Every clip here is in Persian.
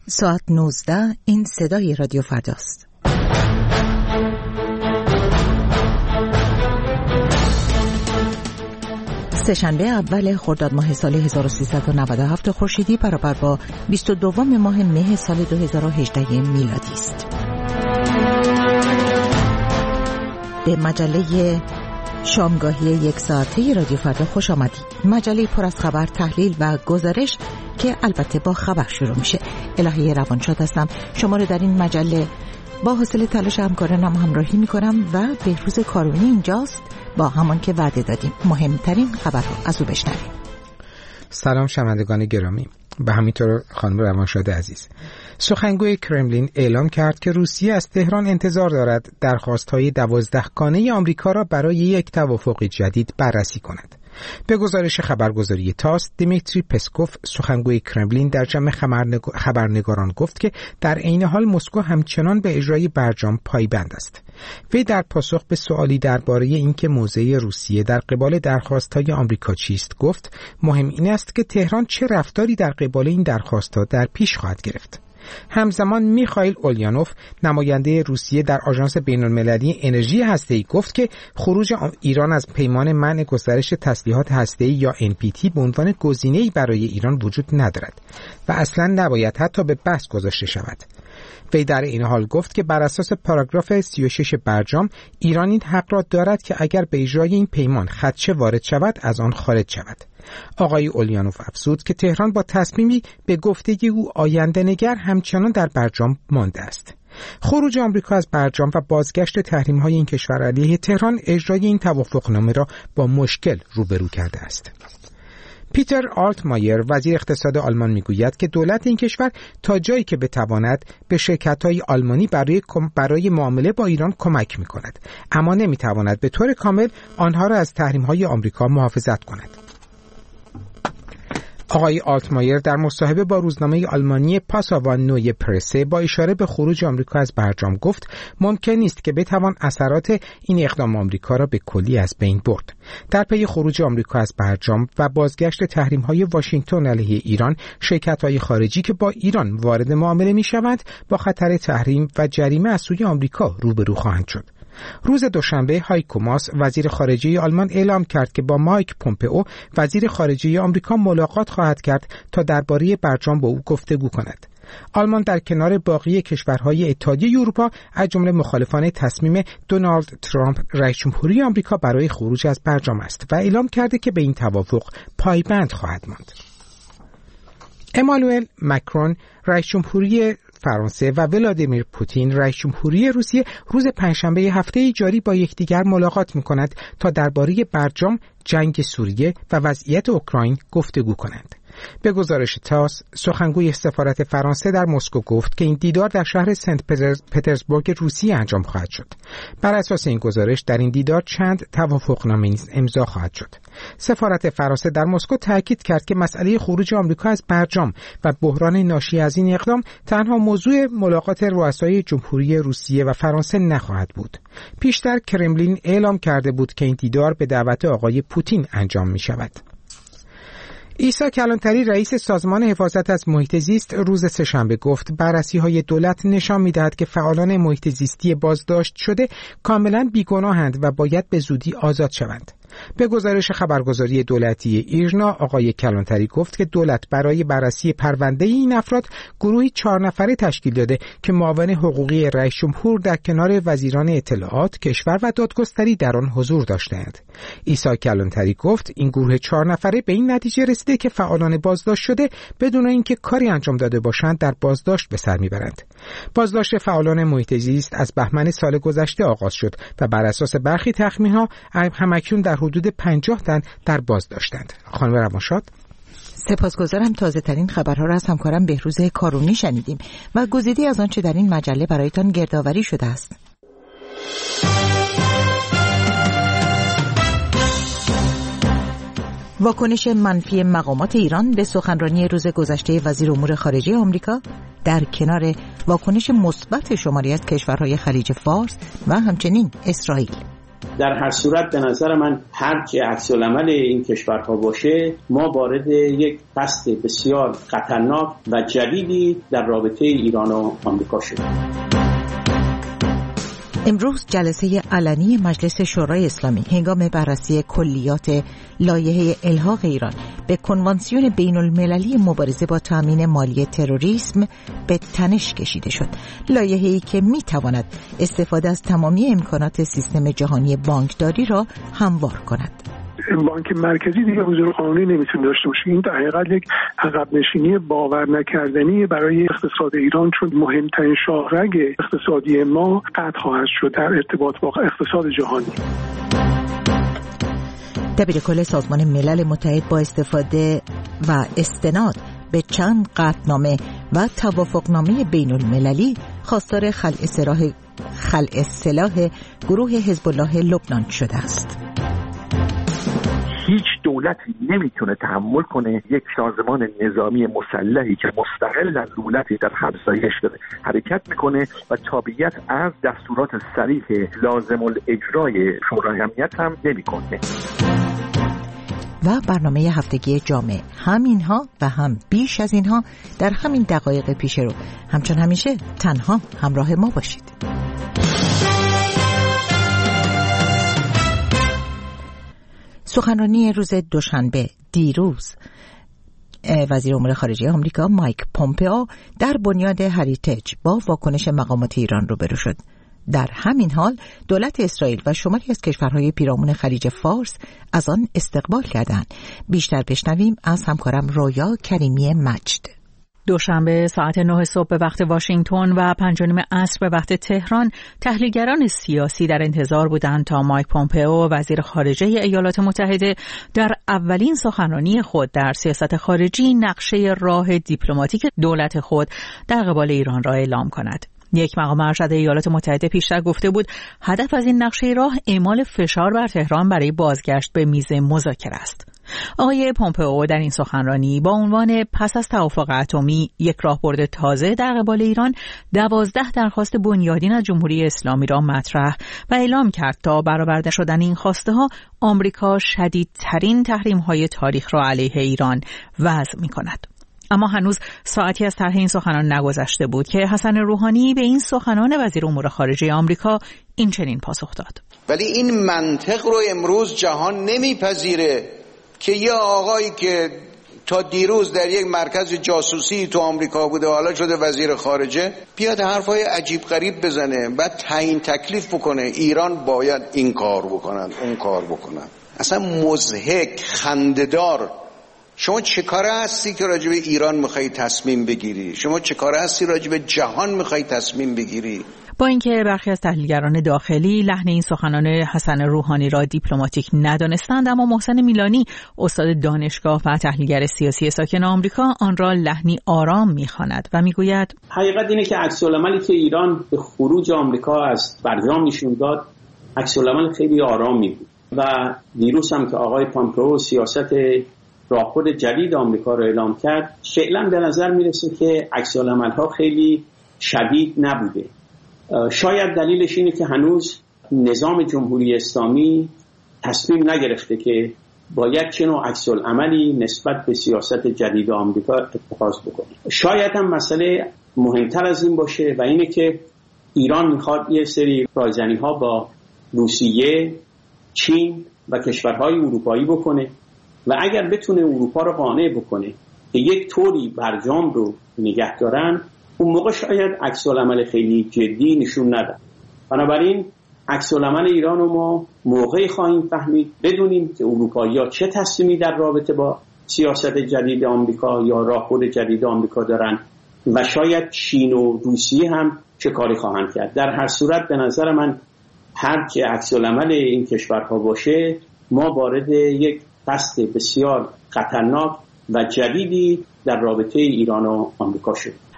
ساعت 19 این صدای رادیو فرداست. سه‌شنبه اول خرداد ماه سال 1397 خورشیدی برابر با 22 ماه مه سال 2018 میلادی است. به مجله شامگاهی یک ساعته رادیو فردا خوش آمدید. مجله پر از خبر، تحلیل و گزارش که البته با خبر شروع میشه. الهی روانشاد هستم. شما رو در این مجله با حوصله تلاش همکارانم همراهی میکنم و بهروز کارونی اینجاست با همان که وعده دادیم مهمترین خبرها از او بشنویم. سلام شنوندگان گرامی و همینطور خانم روانشاد عزیز. سخنگوی کرملین اعلام کرد که روسیه از تهران انتظار دارد درخواست‌های 12 گانه آمریکا را برای یک توافق جدید بررسی کند. به گزارش خبرگزاری تاس، دیمیتری پسکوف سخنگوی کرملین در جمع خبرنگاران گفت که در عین حال مسکو همچنان به اجرای برجام پایبند است. وی در پاسخ به سوالی درباره اینکه موضع روسیه در قبال درخواست‌های آمریکا چیست گفت مهم این است که تهران چه رفتاری در قبال این درخواست‌ها در پیش خواهد گرفت. همزمان میخائیل اوليانوف نماینده روسیه در آژانس بین‌المللی انرژی هسته‌ای گفت که خروج ایران از پیمان منع گسترش تسلیحات هسته‌ای یا NPT به عنوان گزینه‌ای برای ایران وجود ندارد و اصلاً نباید حتی به بحث گذاشته شود. وی در این حال گفت که بر اساس پاراگراف 36 برجام ایران این حق را دارد که اگر به اجرای این پیمان خدشه وارد شود از آن خارج شود. آقای اوليانوف افزود که تهران با تصمیمی به گفته او آینده نگر همچنان در برجام مانده است. خروج آمریکا از برجام و بازگشت تحریم‌های این کشور علیه تهران اجرای این توافقنامه را با مشکل روبرو کرده است. پیتر آلتمایر وزیر اقتصاد آلمان میگوید که دولت این کشور تا جایی که بتواند به شرکت‌های آلمانی برای معامله با ایران کمک می‌کند، اما نمی‌تواند به طور کامل آنها را از تحریم‌های آمریکا محافظت کند. آقای آلتمایر در مصاحبه با روزنامه آلمانی پاساوان نوی پرسه با اشاره به خروج آمریکا از برجام گفت ممکن نیست که بتوان اثرات این اقدام آمریکا را به کلی از بین برد. در پی خروج آمریکا از برجام و بازگشت تحریم‌های واشنگتن علیه ایران، شرکت‌های خارجی که با ایران وارد معامله می‌شوند با خطر تحریم و جریمه از سوی آمریکا روبرو خواهند شد. روز دوشنبه هایکو ماس وزیر خارجه آلمان اعلام کرد که با مایک پومپئو وزیر خارجه آمریکا ملاقات خواهد کرد تا درباره برجام با او گفتگو کند. آلمان در کنار باقی کشورهای اتحادیه اروپا از جمله مخالفان تصمیم دونالد ترامپ رئیس جمهوری آمریکا برای خروج از برجام است و اعلام کرده که به این توافق پایبند خواهد ماند. امانوئل ماکرون رئیس جمهوری فرانسه و ولادیمیر پوتین رئیس جمهوری روسیه روز پنجشنبه هفته جاری با یکدیگر ملاقات می‌کنند تا درباره برجام، جنگ سوریه و وضعیت اوکراین گفتگو کنند. به گزارش تاس، سخنگوی سفارت فرانسه در مسکو گفت که این دیدار در شهر سنت پترزبورگ روسیه انجام خواهد شد. بر اساس این گزارش در این دیدار چند توافقنامه نیز امضا خواهد شد. سفارت فرانسه در مسکو تاکید کرد که مسئله خروج آمریکا از برجام و بحران ناشی از این اقدام تنها موضوع ملاقات رؤسای جمهوری روسیه و فرانسه نخواهد بود. پیشتر کرملین اعلام کرده بود که این دیدار به دعوت آقای پوتین انجام می شود. عیسی کلانتری رئیس سازمان حفاظت از محیط زیست روز سه‌شنبه گفت بررسی‌های دولت نشان می‌دهد که فعالان محیط زیستی بازداشت شده کاملاً بیگناهند و باید به زودی آزاد شوند. به گزارش خبرگزاری دولتی ایرنا، آقای کلانتری گفت که دولت برای بررسی پرونده این افراد گروهی 4 نفره تشکیل داده که معاون حقوقی رئیس جمهور در کنار وزیران اطلاعات، کشور و دادگستری در آن حضور داشتند. عیسی کلانتری گفت این گروه 4 نفره به این نتیجه رسیده که فعالان بازداشت شده بدون اینکه کاری انجام داده باشند در بازداشت به سر میبرند. بازداشت فعالان محیط زیست از بهمن سال گذشته آغاز شد و بر اساس برخی تخمین‌ها همکنون در حدود 50 تن در بازداشتند. خانم روانشاد، سپاسگزارم. تازه ترین خبرها را از همکارم بهروز کارونی شنیدیم و گزیده‌ای از آنچه در این مجله برایتان گردآوری شده است. واکنش منفی مقامات ایران به سخنرانی روز گذشته وزیر امور خارجه آمریکا در کنار واکنش مثبت شماری از کشورهای خلیج فارس و همچنین اسرائیل. در هر صورت به نظر من هر چه عکس‌العمل این کشورها باشه، ما وارد یک فصل بسیار خطرناک و جدیدی در رابطه ایران و آمریکا شدیم. امروز جلسه علنی مجلس شورای اسلامی هنگام بررسی کلیات لایحه الحاق ایران به کنوانسیون بین المللی مبارزه با تامین مالی تروریسم به تنش کشیده شد. لایحه‌ای که می‌تواند استفاده از تمامی امکانات سیستم جهانی بانکداری را هموار کند. بانک مرکزی دیگه حضور قانونی نمیتونه داشته باشه. این در حقیقت یک عقب نشینی باور نکردنی برای اقتصاد ایران، چون مهمترین شاهرگ اقتصادی ما قطع خواهد شد در ارتباط با اقتصاد جهانی. دبیرکل سازمان ملل متحد با استفاده و استناد به چند قطعنامه و توافقنامه بین المللی خواستار خلع سلاح گروه حزب الله لبنان شده است. هیچ دولتی نمیتونه تحمل کنه یک سازمان نظامی مسلحی که مستقل از دولتی در همسایش داره حرکت میکنه و تابعیت از دستورات صریح لازم الاجرای شورای امنیت هم نمیکنه. و برنامه هفتگی جامع هم اینها و هم بیش از اینها در همین دقایق پیش رو. همچون همیشه تنها همراه ما باشید. سخنرانی روز دوشنبه دیروز وزیر امور خارجه آمریکا مایک پومپئو در بنیاد هریتیج با واکنش مقامات ایران روبرو شد. در همین حال دولت اسرائیل و شماری از کشورهای پیرامون خلیج فارس از آن استقبال کردند. بیشتر بشنویم از همکارم رویا کریمی مجد. دوشنبه ساعت 9 صبح به وقت واشنگتن و 5:30 عصر به وقت تهران تحلیلگران سیاسی در انتظار بودند تا مایک پومپئو وزیر خارجه ایالات متحده در اولین سخنرانی خود در سیاست خارجی نقشه راه دیپلماتیک دولت خود در قبال ایران را اعلام کند. یک مقام ارشد ایالات متحده پیشتر گفته بود هدف از این نقشه راه اعمال فشار بر تهران برای بازگشت به میز مذاکره است. آقای پومپئو در این سخنرانی با عنوان پس از توافق اتمی یک راهبرد تازه در قبال ایران 12 درخواست بنیادین از جمهوری اسلامی را مطرح و اعلام کرد تا برآورده شدن این خواسته ها آمریکا شدیدترین تحریم های تاریخ را علیه ایران وضع می کند. اما هنوز ساعتی از طرح این سخنان نگذشته بود که حسن روحانی به این سخنان وزیر امور خارجه آمریکا این چنین پاسخ داد. ولی این منطق رو امروز جهان نمیپذیره که یه آقایی که تا دیروز در یک مرکز جاسوسی تو آمریکا بوده حالا شده وزیر خارجه بیاد حرفای عجیب غریب بزنه، بعد تعیین تکلیف بکنه ایران باید این کار بکنن اون کار بکنن. اصلا مضحک، خنده‌دار. شما چه کاره هستی که راجع به ایران میخوایی تصمیم بگیری؟ شما چه کاره هستی راجع به جهان میخوایی تصمیم بگیری؟ با اینکه برخی از تحلیلگران داخلی لحن این سخنان حسن روحانی را دیپلماتیک ندانستند، اما محسن میلانی استاد دانشگاه و تحلیلگر سیاسی ساکن آمریکا آن را لحنی آرام میخواند و میگوید حقیقت اینه که عکس‌العملی که ایران به خروج آمریکا از برجام نشون داد عکس‌العمل خیلی آرامی بود و دیروز هم که آقای پومپئو سیاست راهبرد جدید آمریکا را اعلام کرد فعلا به نظر میرسه که عکس‌العمل‌ها خیلی شدید نبوده. شاید دلیلش اینه که هنوز نظام جمهوری اسلامی تصمیم نگرفته که باید چه نوع عکس‌العملی نسبت به سیاست جدید آمریکا اتخاذ بکنه. شاید هم مسئله مهمتر از این باشه و اینه که ایران میخواد یه سری رایزنی‌ها با روسیه، چین و کشورهای اروپایی بکنه و اگر بتونه اروپا رو قانع بکنه که یک طوری برجام رو نگه دارن، اون موقع شاید عکس‌العمل خیلی جدی نشون ندن. بنابراین عکس‌العمل ایران رو ما موقعی خواهیم فهمید بدونیم که اروپایی‌ها چه تصمیمی در رابطه با سیاست جدید آمریکا یا راهبرد جدید آمریکا دارن و شاید چین و روسیه هم چه کاری خواهند کرد. در هر صورت به نظر من هر که عکس‌العمل این کشورها باشه ما وارد یک فصل بسیار خطرناک و جدیدی در رابطه ایران و آمریکا شد.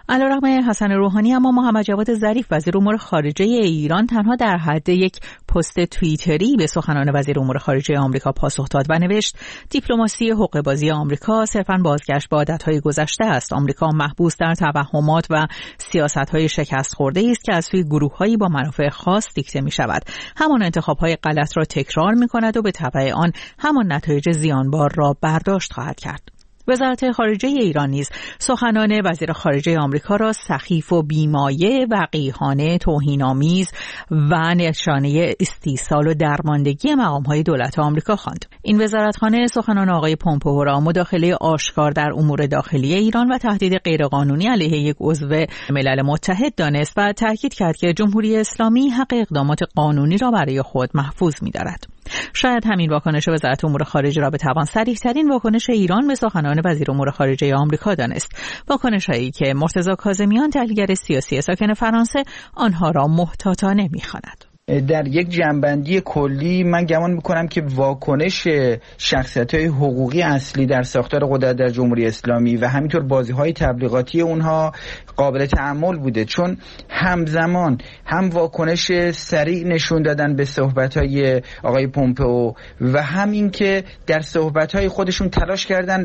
علیرغم حسن روحانی، اما محمد جواد ظریف وزیر امور خارجه ایران تنها در حد یک پست توییتری به سخنان وزیر امور خارجه آمریکا پاسخ داد و نوشت دیپلماسی حقه‌بازی آمریکا صرفاً بازگشت به عادت‌های گذشته است. آمریکا محبوس در توهمات و سیاست‌های شکست خورده‌ای است که از سوی گروه‌هایی با منافع خاص دیکته می‌شود. همان انتخاب‌های غلط را تکرار می‌کند و به تبع آن همان نتایج زیانبار را برداشت خواهد کرد. وزارت خارجه ایران نیز سخنان وزیر خارجه آمریکا را سخیف و بیمایه، وقیحانه، توهین‌آمیز و نشانه استیصال و درماندگی مقام‌های دولت آمریکا خواند. این وزارتخانه سخنان آقای پومپئو را مداخله آشکار در امور داخلی ایران و تهدید غیرقانونی علیه یک عضو ملل متحد دانست و تاکید کرد که جمهوری اسلامی حق اقدامات قانونی را برای خود محفوظ می‌دارد. شاید همین واکنش وزارت امور خارجه را بتوان صریح‌ترین واکنش ایران به سخنان وزیر امور خارجه آمریکا دانست. واکنش‌هایی که مرتضی کاظمیان تحلیلگر سیاسی ساکن فرانسه آنها را محتاطانه می‌خواند. در یک جنبندی کلی من گمان میکنم که واکنش شخصیت‌های حقوقی اصلی در ساختار قدرت در جمهوری اسلامی و همینطور بازی‌های تبلیغاتی اونها قابل تأمل بوده، چون همزمان هم واکنش سریع نشون دادن به صحبت‌های آقای پومپئو و همین که در صحبت‌های خودشون تلاش کردن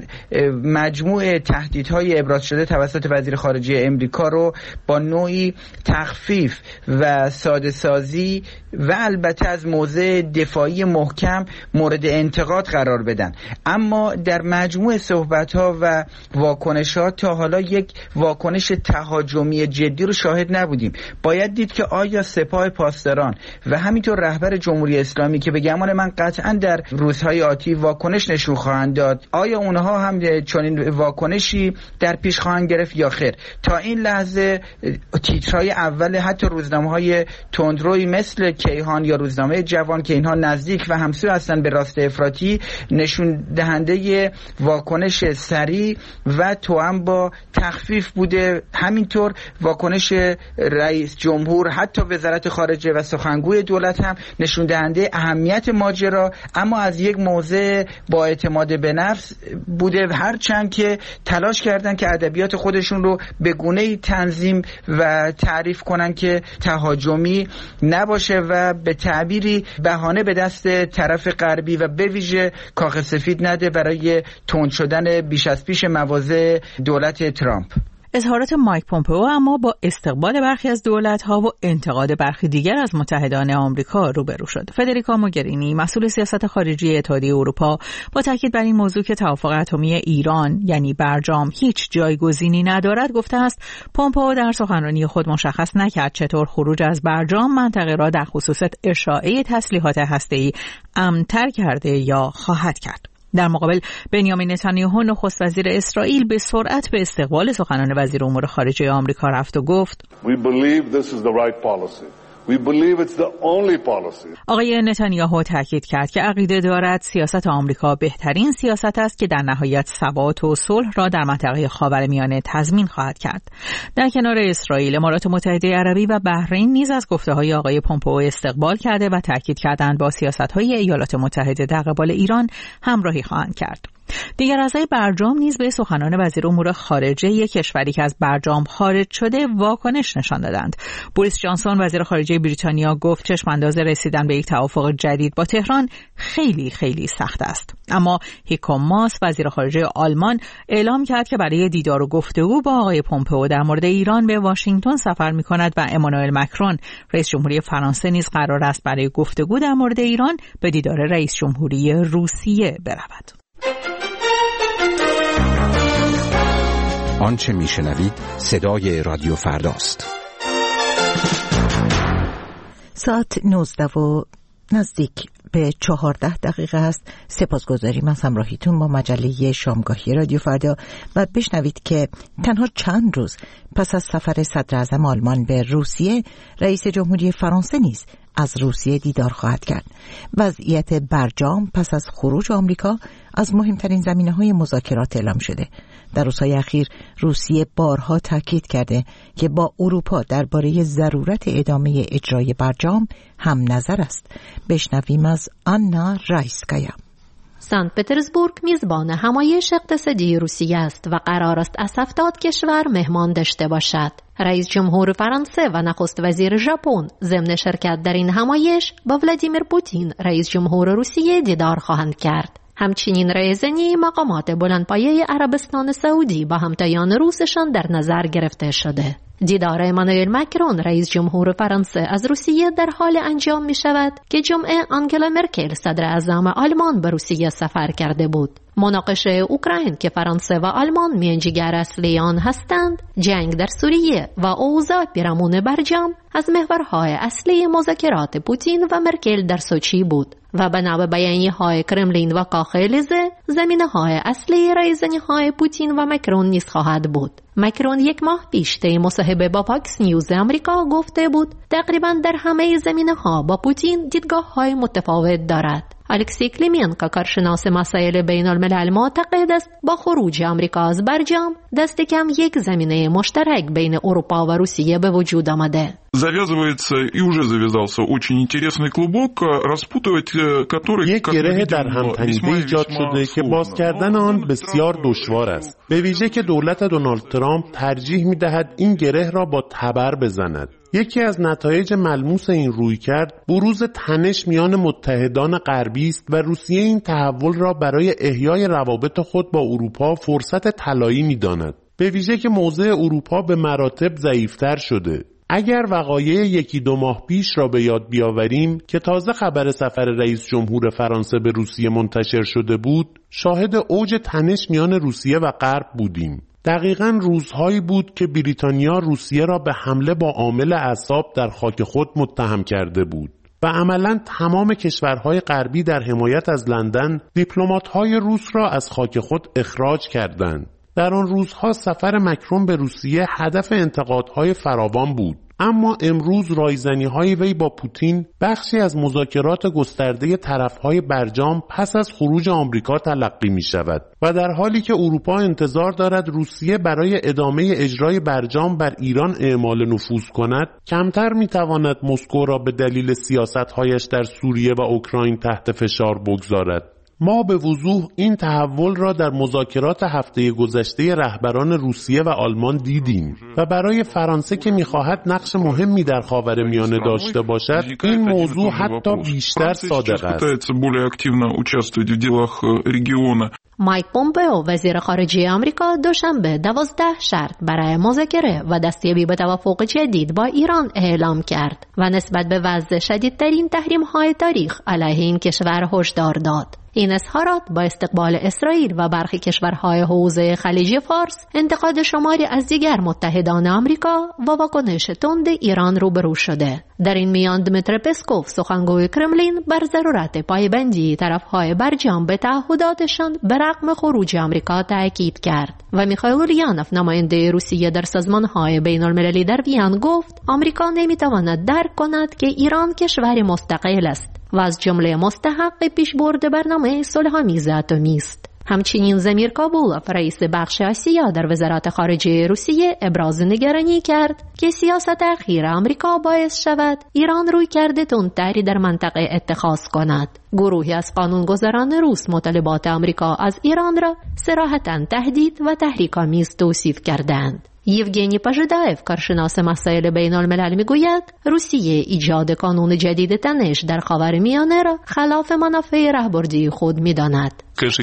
مجموع تهدیدهای ابراز شده توسط وزیر خارجه امریکا رو با نوعی تخفیف و ساده‌سازی و البته از موضع دفاعی محکم مورد انتقاد قرار بدن. اما در مجموع صحبت‌ها و واکنشات تا حالا یک واکنش تهاجمی جدی رو شاهد نبودیم. باید دید که آیا سپاه پاسداران و همینطور رهبر جمهوری اسلامی که به گمان من قطعاً در روزهای آتی واکنش نشون خواهند داد، آیا اونها هم چنین واکنشی در پیش خواهند گرفت یا خیر؟ تا این لحظه تیترهای اول حتی روزنامه‌های تندروی مثل کیهان یا روزنامه جوان که اینها نزدیک و همسو هستن به راست افراطی نشون دهنده واکنش سریع و توأم با تخفیف بوده. همینطور واکنش رئیس جمهور، حتی وزارت خارجه و سخنگوی دولت هم نشون دهنده اهمیت ماجرا، اما از یک موضع با اعتماد به نفس بوده، هرچند که تلاش کردن که ادبیات خودشون رو به گونه‌ای تنظیم و تعریف کنن که تهاجمی نباشه و به تعبیری بهانه به دست طرف غربی و به ویژه کاخ سفید نده برای تند شدن بیش از پیش مواضع دولت ترامپ. اظهارات مایک پومپئو اما با استقبال برخی از دولت‌ها و انتقاد برخی دیگر از متحدان آمریکا روبرو شد. فدریکا موگرینی، مسئول سیاست خارجی اتحادیه اروپا، با تاکید بر این موضوع که توافق اتمی ایران یعنی برجام هیچ جایگزینی ندارد، گفته است پومپئو در سخنرانی خود مشخص نکرد چطور خروج از برجام منطقه را در خصوص اشاعه تسلیحات هسته‌ای امن‌تر کرده یا خواهد کرد. در مقابل بنیامین نتانیاهو نخست وزیر اسرائیل به سرعت به استقبال سخنان وزیر امور خارجه آمریکا رفت و گفت آقای نتانیاهو تاکید کرد که عقیده دارد سیاست آمریکا بهترین سیاست است که در نهایت ثبات و صلح را در منطقه خاورمیانه تضمین خواهد کرد. در کنار اسرائیل، امارات متحده عربی و بحرین نیز از گفته‌های آقای پومپئو استقبال کرده و تاکید کردند با سیاست‌های ایالات متحده در قبال ایران همراهی خواهند کرد. دیگر اعضای برجام نیز به سخنان وزیر امور خارجه یک کشوری که از برجام خارج شده واکنش نشان دادند. بوریس جانسون وزیر خارجه بریتانیا گفت چشم‌انداز رسیدن به یک توافق جدید با تهران خیلی خیلی سخت است. اما هیکو ماس وزیر خارجه آلمان اعلام کرد که برای دیدار و گفتگو با آقای پومپئو در مورد ایران به واشنگتن سفر می‌کند و امانوئل مکرون رئیس جمهوری فرانسه نیز قرار است برای گفتگو در مورد ایران به دیدار رئیس جمهوری روسیه برود. آنچه میشنوید صدای رادیو فرداست. ساعت 19 و نزدیک به 14 دقیقه است. سپاسگزاریم از همراهیتون با مجله شامگاهی رادیو فردا و بشنوید که تنها چند روز پس از سفر صدر اعظم آلمان به روسیه، رئیس جمهوری فرانسه نیز از روسیه دیدار خواهد کرد. وضعیت برجام پس از خروج آمریکا از مهمترین زمینه‌های مذاکرات اعلام شده. در روزهای اخیر روسیه بارها تاکید کرده که با اروپا درباره ضرورت ادامه اجرای برجام هم نظر است. بشنویم از آنا رایسکایا. سنت پترزبورگ میزبان همایش اقتصادی روسیه است و قرار است از 70 کشور مهمان داشته باشد. رئیس جمهور فرانسه و نخست وزیر ژاپن ضمن شرکت در این همایش با ولادیمیر پوتین رئیس جمهور روسیه دیدار خواهند کرد. همچنین رایزنی مقامات بلندپایه عربستان سعودی با همتایان روسشان در نظر گرفته شده. دیدار امانوئل مکرون رئیس جمهور فرانسه از روسیه در حال انجام می شود که جمعه آنگلا مرکل صدر اعظم آلمان به روسیه سفر کرده بود. مناقشه اوکراین که فرانسه و آلمان میانجیگر اصلی آن هستند، جنگ در سوریه و اوضاع پیرامون برجام از محورهای اصلی مذاکرات پوتین و مرکل در سوچی بود و بنا به بیانیه‌های کرملین و کاخ الیزه زمینه‌های اصلی رایزنی‌های پوتین و مکرون نیز خواهد بود. مکرون یک ماه پیش طی مصاحبه با فاکس نیوز آمریکا گفته بود تقریباً در همه زمینه‌ها با پوتین دیدگاه‌های متفاوت دارد. الکسی کلیمینکا کارشناس مسائل بین الملل معتقد است با خروج آمریکا از برجام دست کم یک زمینه مشترک بین اروپا و روسیه به وجود آمده. завязывается и уже завязался очень интересный клубок, распутывать который یک گره در هم تنیده ایجاد شده که باز کردن آن بسیار دشوار است. به ویژه که دولت دونالد ترامپ ترجیح می‌دهد این گره را با تبر بزند. یکی از نتایج ملموس این رویکرد بروز تنش میان متحدان غربی است و روسیه این تحول را برای احیای روابط خود با اروپا فرصت طلایی می‌داند. به ویژه که موضع اروپا به مراتب ضعیف‌تر شده. اگر وقایع یکی دو ماه پیش را به یاد بیاوریم که تازه خبر سفر رئیس جمهور فرانسه به روسیه منتشر شده بود، شاهد اوج تنش میان روسیه و غرب بودیم. دقیقاً روزهایی بود که بریتانیا روسیه را به حمله با عامل اعصاب در خاک خود متهم کرده بود و عملاً تمام کشورهای غربی در حمایت از لندن دیپلمات‌های روس را از خاک خود اخراج کردند. در آن روزها سفر مکرون به روسیه هدف انتقادهای فراوان بود، اما امروز رایزنی‌های وی با پوتین بخشی از مذاکرات گسترده طرف‌های برجام پس از خروج آمریکا تلقی می‌شود و در حالی که اروپا انتظار دارد روسیه برای ادامه اجرای برجام بر ایران اعمال نفوذ کند، کمتر می‌تواند مسکو را به دلیل سیاست‌هایش در سوریه و اوکراین تحت فشار بگذارد. ما به وضوح این تحول را در مذاکرات هفته گذشته رهبران روسیه و آلمان دیدیم و برای فرانسه که می‌خواهد نقش مهمی در خاورمیانه داشته باشد، این موضوع حتی بیشتر صادق است. مایک پومپئو وزیر خارجه آمریکا دوشنبه 12 شرط برای مذاکره و دستیابی به توافق جدید با ایران اعلام کرد و نسبت به وضع شدیدترین تحریم‌های تاریخ علیه این کشور هشدار داد. این اظهارات با استقبال اسرائیل و برخی کشورهای حوزه خلیج فارس، انتقاد شماری از دیگر متحدان آمریکا و واکنش تند ایران روبرو شده. در این میان دمیتری پسکوف سخنگوی کرملین بر ضرورت پایبندی طرفهای برجام به تعهداتشان به رغم خروج آمریکا تاکید کرد و میخائیل اولیانوف نماینده روسیه در سازمانهای بین المللی در وین گفت آمریکا نمیتواند درک کند که ایران کشوری مستقل است و از جمله مستحق پیشبرد برنامه صلح‌آمیز اتمی است. همچنین زمیر کابولوف رئیس بخش آسیا در وزارت خارجه روسیه ابراز نگرانی کرد که سیاست اخیر آمریکا باعث شود ایران رویکرد تندتری در منطقه اتخاذ کند. گروهی از قانونگذاران روس مطالبات آمریکا از ایران را صراحتاً تهدید و تحریک‌آمیز توصیف کردند. یوگنی پاژدایف کارشناس مسائل بین الملل میگوید روسیه ایجاد قانون جدید تنش در خاورمیانه را خلاف منافع راهبردی خود می‌داند.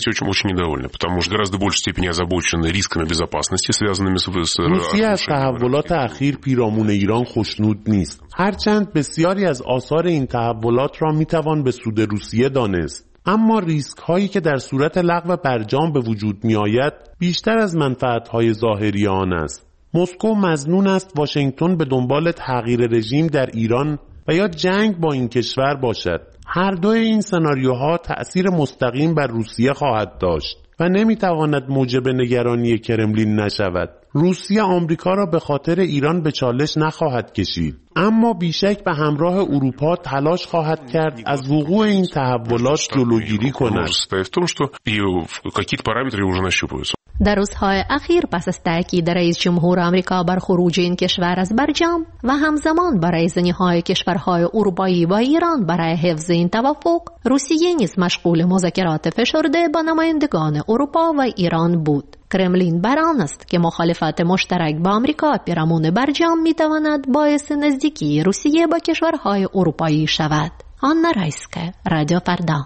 روسیه از تحولات اخیر پیرامون ایران خوشنود نیست. هرچند بسیاری از آثار این تحولات را میتوان به سود روسیه دانست، اما ریسک هایی که در صورت لغو برجام به وجود می آید بیشتر از منفعت های ظاهری آن است. مسکو مظنون است واشنگتن به دنبال تغییر رژیم در ایران و یا جنگ با این کشور باشد. هر دوی این سناریوها تأثیر مستقیم بر روسیه خواهد داشت و نمیتواند موجب نگرانی کرملین نشود. روسیه آمریکا را به خاطر ایران به چالش نخواهد کشید، اما بیشک به همراه اروپا تلاش خواهد کرد از وقوع این تحولات جلوگیری کند. در روزهای اخیر پس از تاکید رئیس جمهور آمریکا بر خروج این کشور از برجام و همزمان برای زنیهای کشورهای اروپایی و ایران برای حفظ این توافق، روسیه نیز مشغول مذاکرات فشرده با نمایندگان اروپا و ایران بود. کرملین بر آن است که مخالفت مشترک با آمریکا پیرامون برجام میتواند باعث نزدیکی روسیه با کشورهای اروپایی شود. آن رایسکه، رادیو فردا.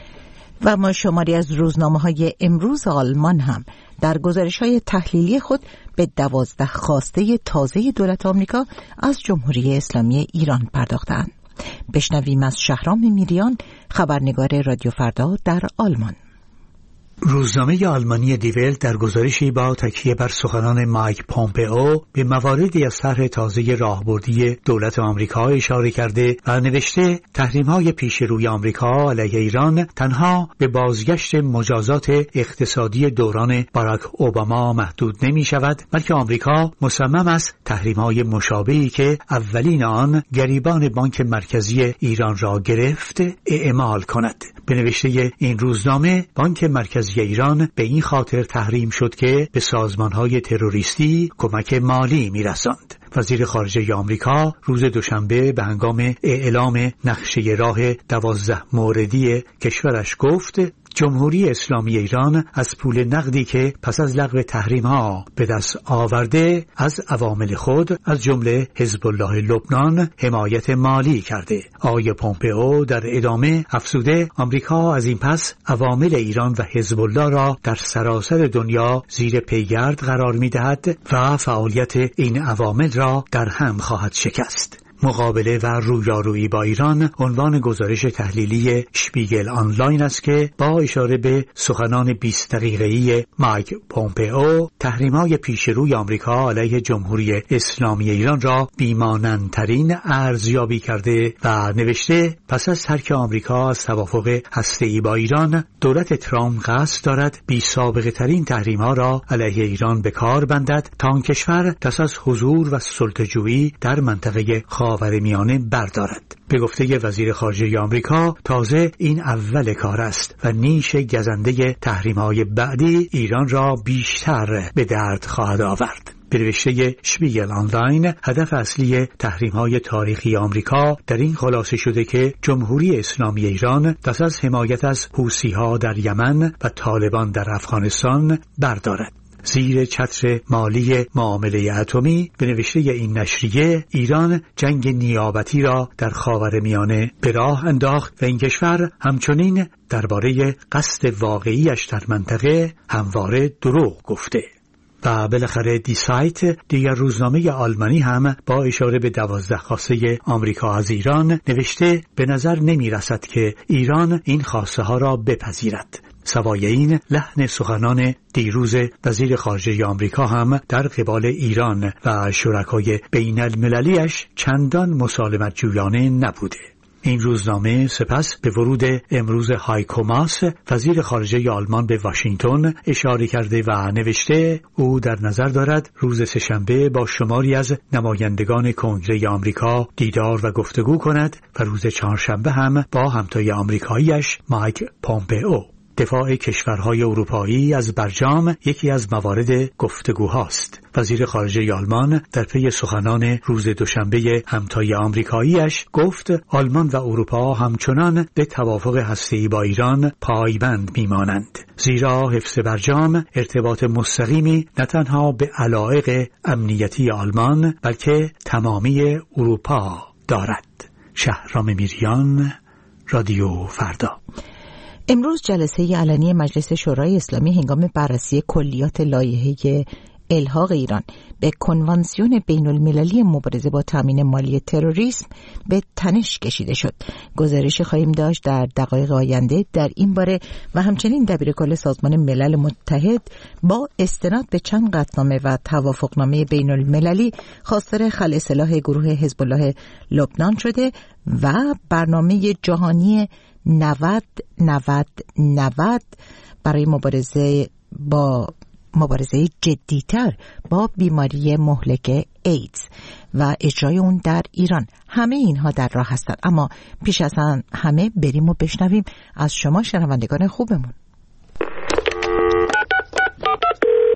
و ما شماری از روزنامه‌های امروز آلمان هم در گزارش‌های تحلیلی خود به 12 خواسته تازه دولت آمریکا از جمهوری اسلامی ایران پرداختند. بشنویم از شهرام میریان، خبرنگار رادیو فردا در آلمان. روزنامه آلمانی دی ولت در گزارشی با تکیه بر سخنان مایک پومپئو به مواردی از طرح تازه راهبردی دولت آمریکا اشاره کرده و نوشته تحریم‌های پیش روی آمریکا علیه ایران تنها به بازگشت مجازات اقتصادی دوران باراک اوباما محدود نمی‌شود، بلکه آمریکا مصمم است تحریم‌های مشابهی که اولین آن گریبان بانک مرکزی ایران را گرفت اعمال کند. به نوشته این روزنامه بانک مرکزی ایران به این خاطر تحریم شد که به سازمان‌های تروریستی کمک مالی می‌رساند. وزیر خارجه آمریکا روز دوشنبه به هنگام اعلام نقشه راه 12 موردی کشورش گفت جمهوری اسلامی ایران از پول نقدی که پس از لغو تحریم‌ها به دست آورده از عوامل خود از جمله حزب الله لبنان حمایت مالی کرده. آقای پومپئو در ادامه افزوده آمریکا از این پس عوامل ایران و حزب الله را در سراسر دنیا زیر پیگرد قرار می‌دهد و فعالیت این عوامل را در هم خواهد شکست. مقابله و رویارویی با ایران عنوان گزارش تحلیلی شپیگل آنلاین است که با اشاره به سخنان 20 دقیقه‌ای مایک پومپئو تحریم‌های پیش روی آمریکا علیه جمهوری اسلامی ایران را بی‌مانندترین ارزیابی کرده و نوشته پس از ترک آمریکا از توافق هسته‌ای با ایران، دولت ترامپ قصد دارد بی‌سابقه‌ترین تحریم‌ها را علیه ایران به کار بندد تا آن کشور دست از حضور و سلطه‌جویی در منطقه خاورمیانه بردارد. به گفته وزیر خارجه آمریکا تازه این اول کار است و نیش گزنده تحریم‌های بعدی ایران را بیشتر به درد خواهد آورد. به نوشته شپیگل آنلاین هدف اصلی تحریم‌های تاریخی آمریکا در این خلاصه شده که جمهوری اسلامی ایران دست از حمایت از حوثی‌ها در یمن و طالبان در افغانستان بردارد. زیر چتر مالی معامله اتمی به نوشته این نشریه ایران جنگ نیابتی را در خاورمیانه به راه انداخت و این کشور همچنین درباره قصد واقعیش در منطقه همواره دروغ گفته. و بالاخره دی سایت دیگر روزنامه آلمانی هم با اشاره به 12 خواسته آمریکا از ایران نوشته به نظر نمی رسد که ایران این خواسته ها را بپذیرد. سوای این لحن سخنان دیروز وزیر خارجه آمریکا هم در قبال ایران و شرکای بین المللیش چندان مسالمت جویانه نبوده. این روزنامه سپس به ورود امروز هایکو ماس وزیر خارجه آلمان به واشنگتن اشاره کرده و نوشته او در نظر دارد روز سه‌شنبه با شماری از نمایندگان کنگره آمریکا دیدار و گفتگو کند و روز چهارشنبه هم با همتای آمریکاییش مایک پومپئو. دفاع کشورهای اروپایی از برجام یکی از موارد گفتگوهاست. وزیر خارجه آلمان در پی سخنان روز دوشنبه همتای آمریکاییش گفت آلمان و اروپا همچنان به توافق هسته‌ای با ایران پایبند میمانند، زیرا حفظ برجام ارتباط مستقیمی نه تنها به علایق امنیتی آلمان بلکه تمامی اروپا دارد. شهرام میریان، رادیو فردا. امروز جلسه علنی مجلس شورای اسلامی هنگام بررسی کلیات لایحه الحاق ایران به کنوانسیون بین المللی مبارزه با تامین مالی تروریسم به تنش کشیده شد. گزارشی خواهیم داشت در دقایق آینده در این باره و همچنین دبیرکل سازمان ملل متحد با استناد به چند قطعنامه و توافقنامه بین المللی خواستار خلع سلاح گروه حزب الله لبنان شده و برنامه جهانی 90-90-90 برای مبارزه جدیتر با بیماری مهلک ایدز و اجرای اون در ایران. همه اینها در راه هستند، اما پیش از همه بریم و بشنویم از شما شنوندگان خوبمون.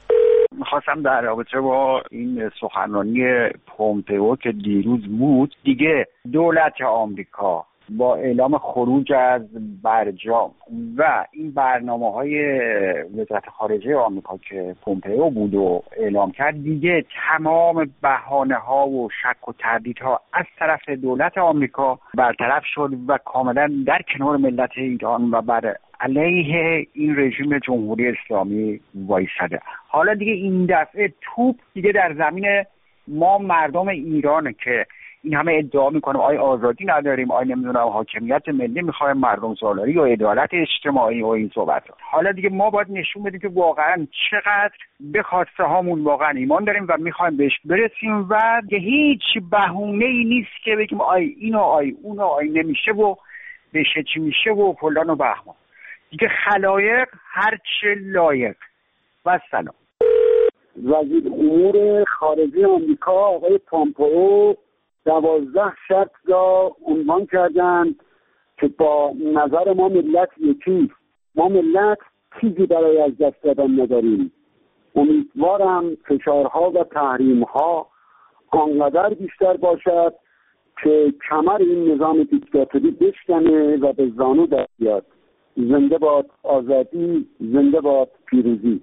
میخواستم در رابطه با این سخنرانی پومپئو که دیروز بود، دیگه دولت آمریکا با اعلام خروج از برجام و این برنامه‌های وزارت خارجه آمریکا که پومپئو بود و اعلام کرد، دیگه تمام بهانه‌ها و شک و تردیدها از طرف دولت آمریکا برطرف شد و کاملا در کنار ملت ایران و بر علیه این رژیم جمهوری اسلامی وایساده. حالا دیگه این دفعه توپ دیگه در زمین ما مردم ایرانه که این همه ادعا میکنیم آی آزادی نداریم، آی نمیدونم حاکمیت ملی میخوایم، مردم سالاری و عدالت اجتماعی و این صحبت. حالا دیگه ما باید نشون بدیم که واقعا چقدر به خواسته هامون واقعا ایمان داریم و میخوایم بهش برسیم و هیچ بهونه‌ای نیست که بگیم آی اینو آی اونو آی نمیشه و بشه چی میشه و فلان و بهمان. دیگه خلایق هر چه لایق. و سلام. وزیر امور خارجه آمریکا آقای پومپئو 12 شرط را عنوان کردند که با نظر ما ملت یکی، ما ملت چیزی برای از دست دادن نداریم. امیدوارم فشارها و تحریمها آنقدر بیشتر باشد که کمر این نظام دیکتاتوری بشکنه و به زانو در بیاد. زنده باد آزادی، زنده باد پیروزی.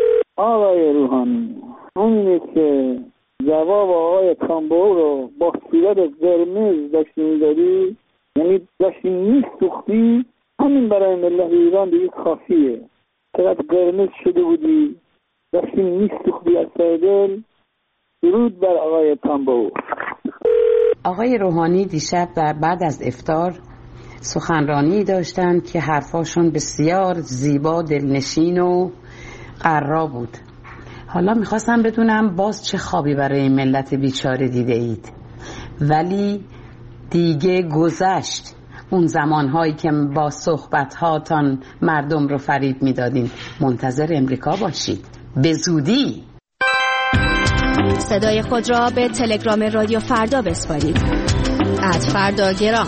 آقای روحانی، همینه که جواب آقای پومپئو رو با صورت قرمز داشتی میداری، یعنی داشتی میسوختی، همین برای ملت ایران دیگه کافیه. چقدر قرمز شده بودی، داشتی میسوختی از ته دل. درود بر آقای پومپئو. آقای روحانی دیشب بعد از افطار سخنرانی داشتند که حرفاشون بسیار زیبا، دلنشین و قرا بود. حالا میخواستم بدونم باز چه خوابی برای ملت بیچاره دیده اید؟ ولی دیگه گذشت اون زمانهایی که با صحبتهاتان مردم رو فریب میدادین. منتظر امریکا باشید، به زودی. صدای خود را به تلگرام رادیو فردا بسپارید. @فرداگرام.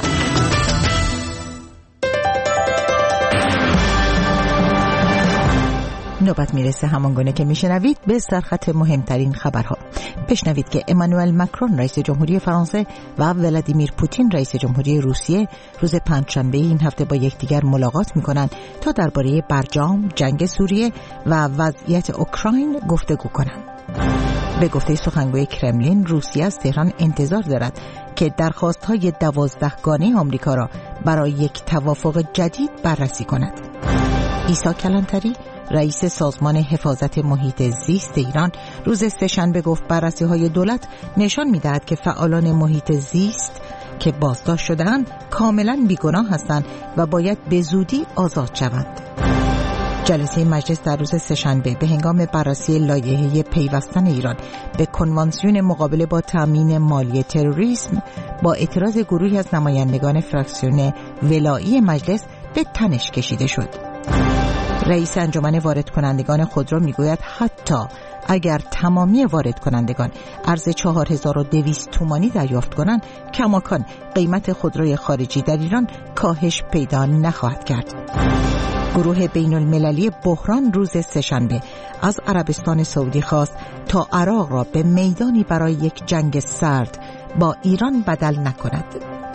نوبت میرسه همانگونه که میشنوید به سرخط مهمترین خبرها. بشنوید که امانوئل مکرون رئیس جمهوری فرانسه و ولادیمیر پوتین رئیس جمهوری روسیه روز پنجشنبه این هفته با یکدیگر ملاقات میکنند تا درباره برجام، جنگ سوریه و وضعیت اوکراین گفتگو کنند. به گفته سخنگوی کرملین، روسیه از تهران انتظار دارد که درخواست‌های 12 گانه آمریکا را برای یک توافق جدید بررسی کند. عیسی کلانتری رئیس سازمان حفاظت محیط زیست ایران روز سه‌شنبه گفت بررسی‌های دولت نشان می‌دهد که فعالان محیط زیست که بازداشت شده‌اند کاملاً بیگناه هستند و باید به زودی آزاد شوند. جلسه مجلس در روز سه‌شنبه به هنگام بررسی لایحه پیوستن ایران به کنوانسیون مقابله با تامین مالی تروریسم با اعتراض گروهی از نمایندگان فراکسیون ولایی مجلس به تنش کشیده شد. رئیس انجمن وارد کنندگان خودرو میگوید حتی اگر تمامی وارد کنندگان ارز 4200 تومانی دریافت کنند، کماکان قیمت خودروی خارجی در ایران کاهش پیدا نخواهد کرد. گروه بین المللی بحران روز سه‌شنبه از عربستان سعودی خواست تا عراق را به میدانی برای یک جنگ سرد با ایران بدل نکند.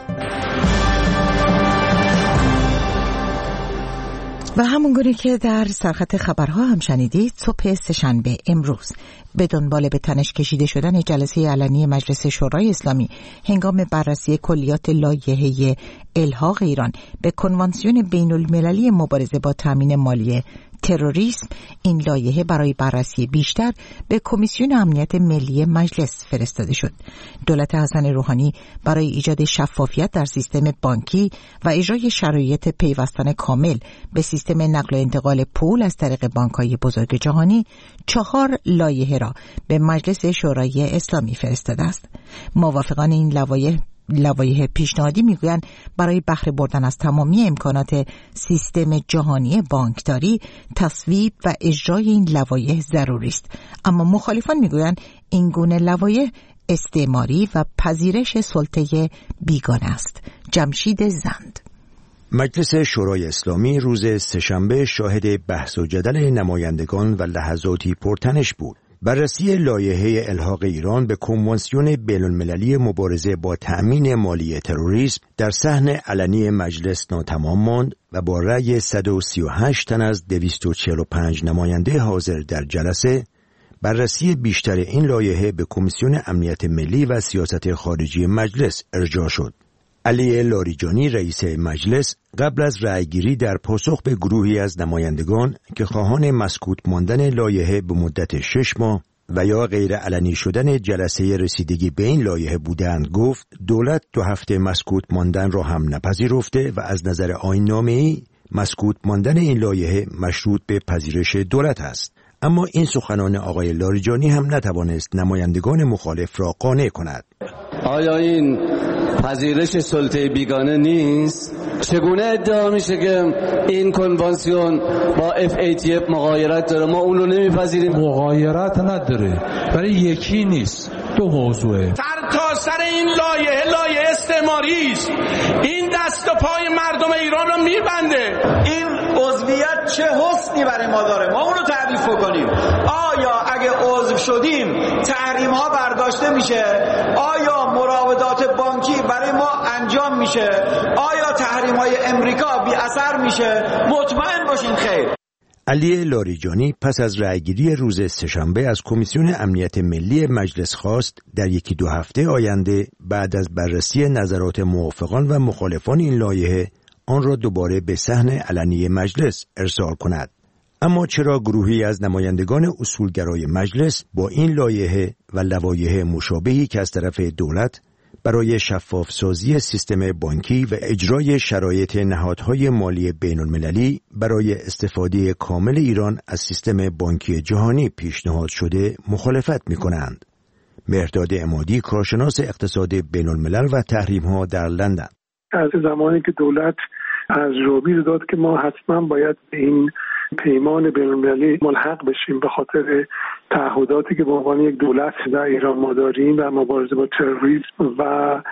و همونگونه که در سرخط خبرها هم شنیدید، صبح سه‌شنبه امروز به دنبال به تنش کشیده شدن جلسه علنی مجلس شورای اسلامی هنگام بررسی کلیات لایحه الحاق ایران به کنوانسیون بین المللی مبارزه با تامین مالی تروریسم، این لایحه برای بررسی بیشتر به کمیسیون امنیت ملی مجلس فرستاده شد. دولت حسن روحانی برای ایجاد شفافیت در سیستم بانکی و اجرای شرایط پیوستن کامل به سیستم نقل و انتقال پول از طریق بانک‌های بزرگ جهانی 4 لایحه را به مجلس شورای اسلامی فرستاده است. موافقان این لوایح پیشنهادی میگویند برای بهره بردن از تمامی امکانات سیستم جهانی بانکداری، تصویب و اجرای این لوایح ضروری است. اما مخالفان میگویند این گونه لوایح استعماری و پذیرش سلطه بیگانه است. جمشید زند. مجلس شورای اسلامی روز سه‌شنبه شاهد بحث و جدل نمایندگان و لحظاتی پرتنش بود. بررسی لایحه الحاق ایران به کنوانسیون بین‌المللی مبارزه با تأمین مالی تروریسم در صحن علنی مجلس ناتمام ماند و با رأی 138 تن از 245 نماینده حاضر در جلسه بررسی بیشتر این لایحه به کمیسیون امنیت ملی و سیاست خارجی مجلس ارجاع شد. علی لاریجانی رئیس مجلس قبل از رأیگیری در پاسخ به گروهی از نمایندگان که خواهان مسکوت ماندن لایحه به مدت 6 ماه و یا غیر علنی شدن جلسه رسیدگی به این لایحه بودند گفت دولت 2 هفته مسکوت ماندن را هم نپذیرفته و از نظر آیین‌نامه‌ای مسکوت ماندن این لایحه مشروط به پذیرش دولت است. اما این سخنان آقای لاریجانی هم نتوانست نمایندگان مخالف را قانع کند. آیا این پذیرش سلطه بیگانه نیست؟ چگونه ادعا میشه که این کنوانسیون با FATF مغایرت داره؟ ما اون رو نمیپذیریم. مغایرت نداره، برای یکی نیست، 2 موضوعه. تا سر این لایحه استعماری است. این دست و پای مردم ایران رو میبنده. این عضویت چه حسنی برای ما داره، ما اون رو تعریف کنیم. آیا اگه عضو شدیم تحریم ها برداشته میشه؟ آیا مراودات بانکی برای ما انجام میشه؟ آیا تحریم های امریکا بی اثر میشه؟ مطمئن باشین خیر. علی لاریجانی پس از رأیگیری روز سه‌شنبه از کمیسیون امنیت ملی مجلس خواست در 1-2 هفته آینده بعد از بررسی نظرات موافقان و مخالفان این لایحه آن را دوباره به صحن علنی مجلس ارسال کند. اما چرا گروهی از نمایندگان اصولگرای مجلس با این لایحه و لوایح مشابهی که از طرف دولت برای شفاف‌سازی سیستم بانکی و اجرای شرایط نهادهای مالی بین‌المللی برای استفاده کامل ایران از سیستم بانکی جهانی پیشنهاد شده مخالفت می‌کنند؟ مهرداد عمادی، کارشناس اقتصاد بین‌الملل و تحریم‌ها در لندن: از زمانی که دولت از روبی داد که ما حتما باید به این پیمان بین‌المللی ملحق بشیم به خاطر تعهداتی که به عنوان یک دولت در ایران ما داریم در مبارزه با تروریسم و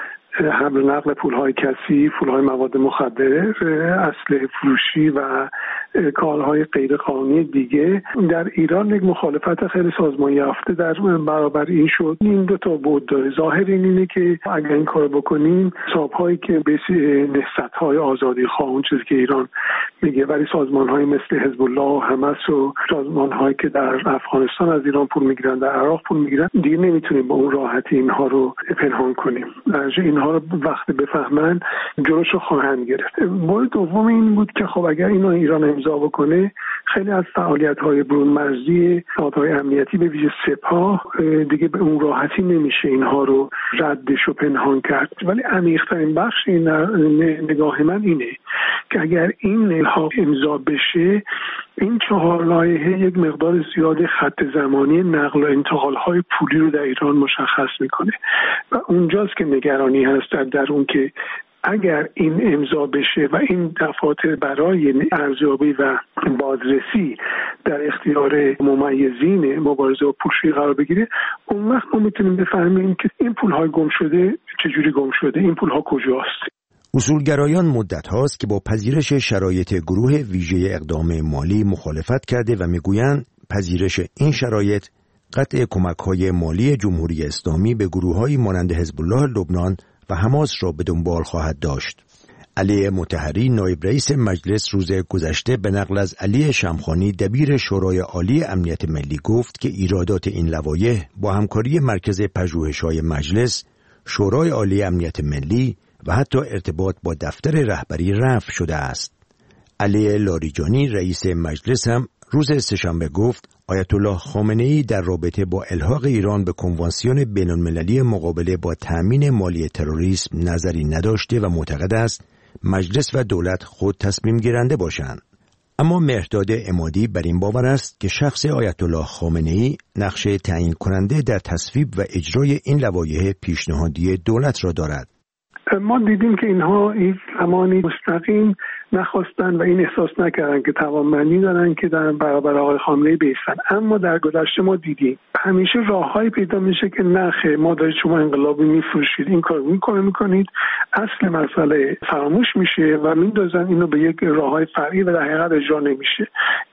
حمل و نقل پولهای کثیف، پولهای مواد مخدر، اسلحه فروشی و کارهای غیرقانونی دیگه. در ایران یک مخالفت خیلی سازمان یافته در برابر این شد. این 2 تا بعد داره. ظاهر اینه که اگر این کارو بکنیم حساب‌هایی که به نهضت‌های آزادی خواه، اون چیزی که ایران میگه، ولی سازمان‌های مثل حزب الله و حماس و سازمان‌هایی که در افغانستان از ایران پول میگیرن، در عراق پول میگیرن، دیگه نمیتونیم با اون راحتی اینها رو پنهان کنیم. اینها رو وقتی بفهمن جلوشو خواهند گرفت. مورد دوم این بود که خب اگر اینو ایران امضا بکنه خیلی از فعالیت‌های برون مرزی نهادهای امنیتی به ویژه سپاه دیگه به اون راحتی نمیشه اینها رو ردش و پنهان کرد. ولی عمیق‌ترین بخش این نگاه من اینه که اگر این الحاق امضا بشه این 4 لایحه یک مقدار زیاد خط زمانی نقل و انتقال‌های پولی رو در ایران مشخص میکنه و اونجاست که نگرانی هست در اون که اگر این امضا بشه و این دفاتر برای ارزیابی و بازرسی در اختیار ممیزین مبارزه با پولشویی قرار بگیره، اون وقت ما میتونیم بفهمیم که این پول‌های گم شده چجوری گم شده، این پول‌ها کجاست. اصولگرایان مدت هاست که با پذیرش شرایط گروه ویژه اقدام مالی مخالفت کرده و میگویند پذیرش این شرایط قطع کمک‌های مالی جمهوری اسلامی به گروه‌هایی مانند حزب الله لبنان و حماس را به دنبال خواهد داشت. علی مطهری نایب رئیس مجلس روز گذشته به نقل از علی شمخانی دبیر شورای عالی امنیت ملی گفت که ایرادات این لوایح با همکاری مرکز پژوهش‌های مجلس، شورای عالی امنیت ملی و حتی ارتباط با دفتر رهبری رفع شده است. علی لاریجانی رئیس مجلس هم روز سه‌شنبه گفت آیت الله خامنه‌ای در رابطه با الحاق ایران به کنوانسیون بین‌المللی مقابله با تأمین مالی تروریسم نظری نداشته و معتقد است مجلس و دولت خود تصمیم گیرنده باشند. اما مهرداد عمادی بر این باور است که شخص آیت الله خامنه‌ای نقش تعیین کننده در تصویب و اجرای این لوایح پیشنهادی دولت را دارد. ما دیدیم که اینها این زمانی مستقیم نخواستن و این احساس نکردن که توانمندی دارن که در برابر آقای خامنه‌ای بیستن. اما در گذشته ما دیدیم همیشه راههایی پیدا میشه که نخه ما دارید شما انقلابی میفروشید، این کار میکنید، اصل مسئله فراموش میشه و میندازن اینو به یک راههای فرعی و در حقیقت اجرا نمیشه.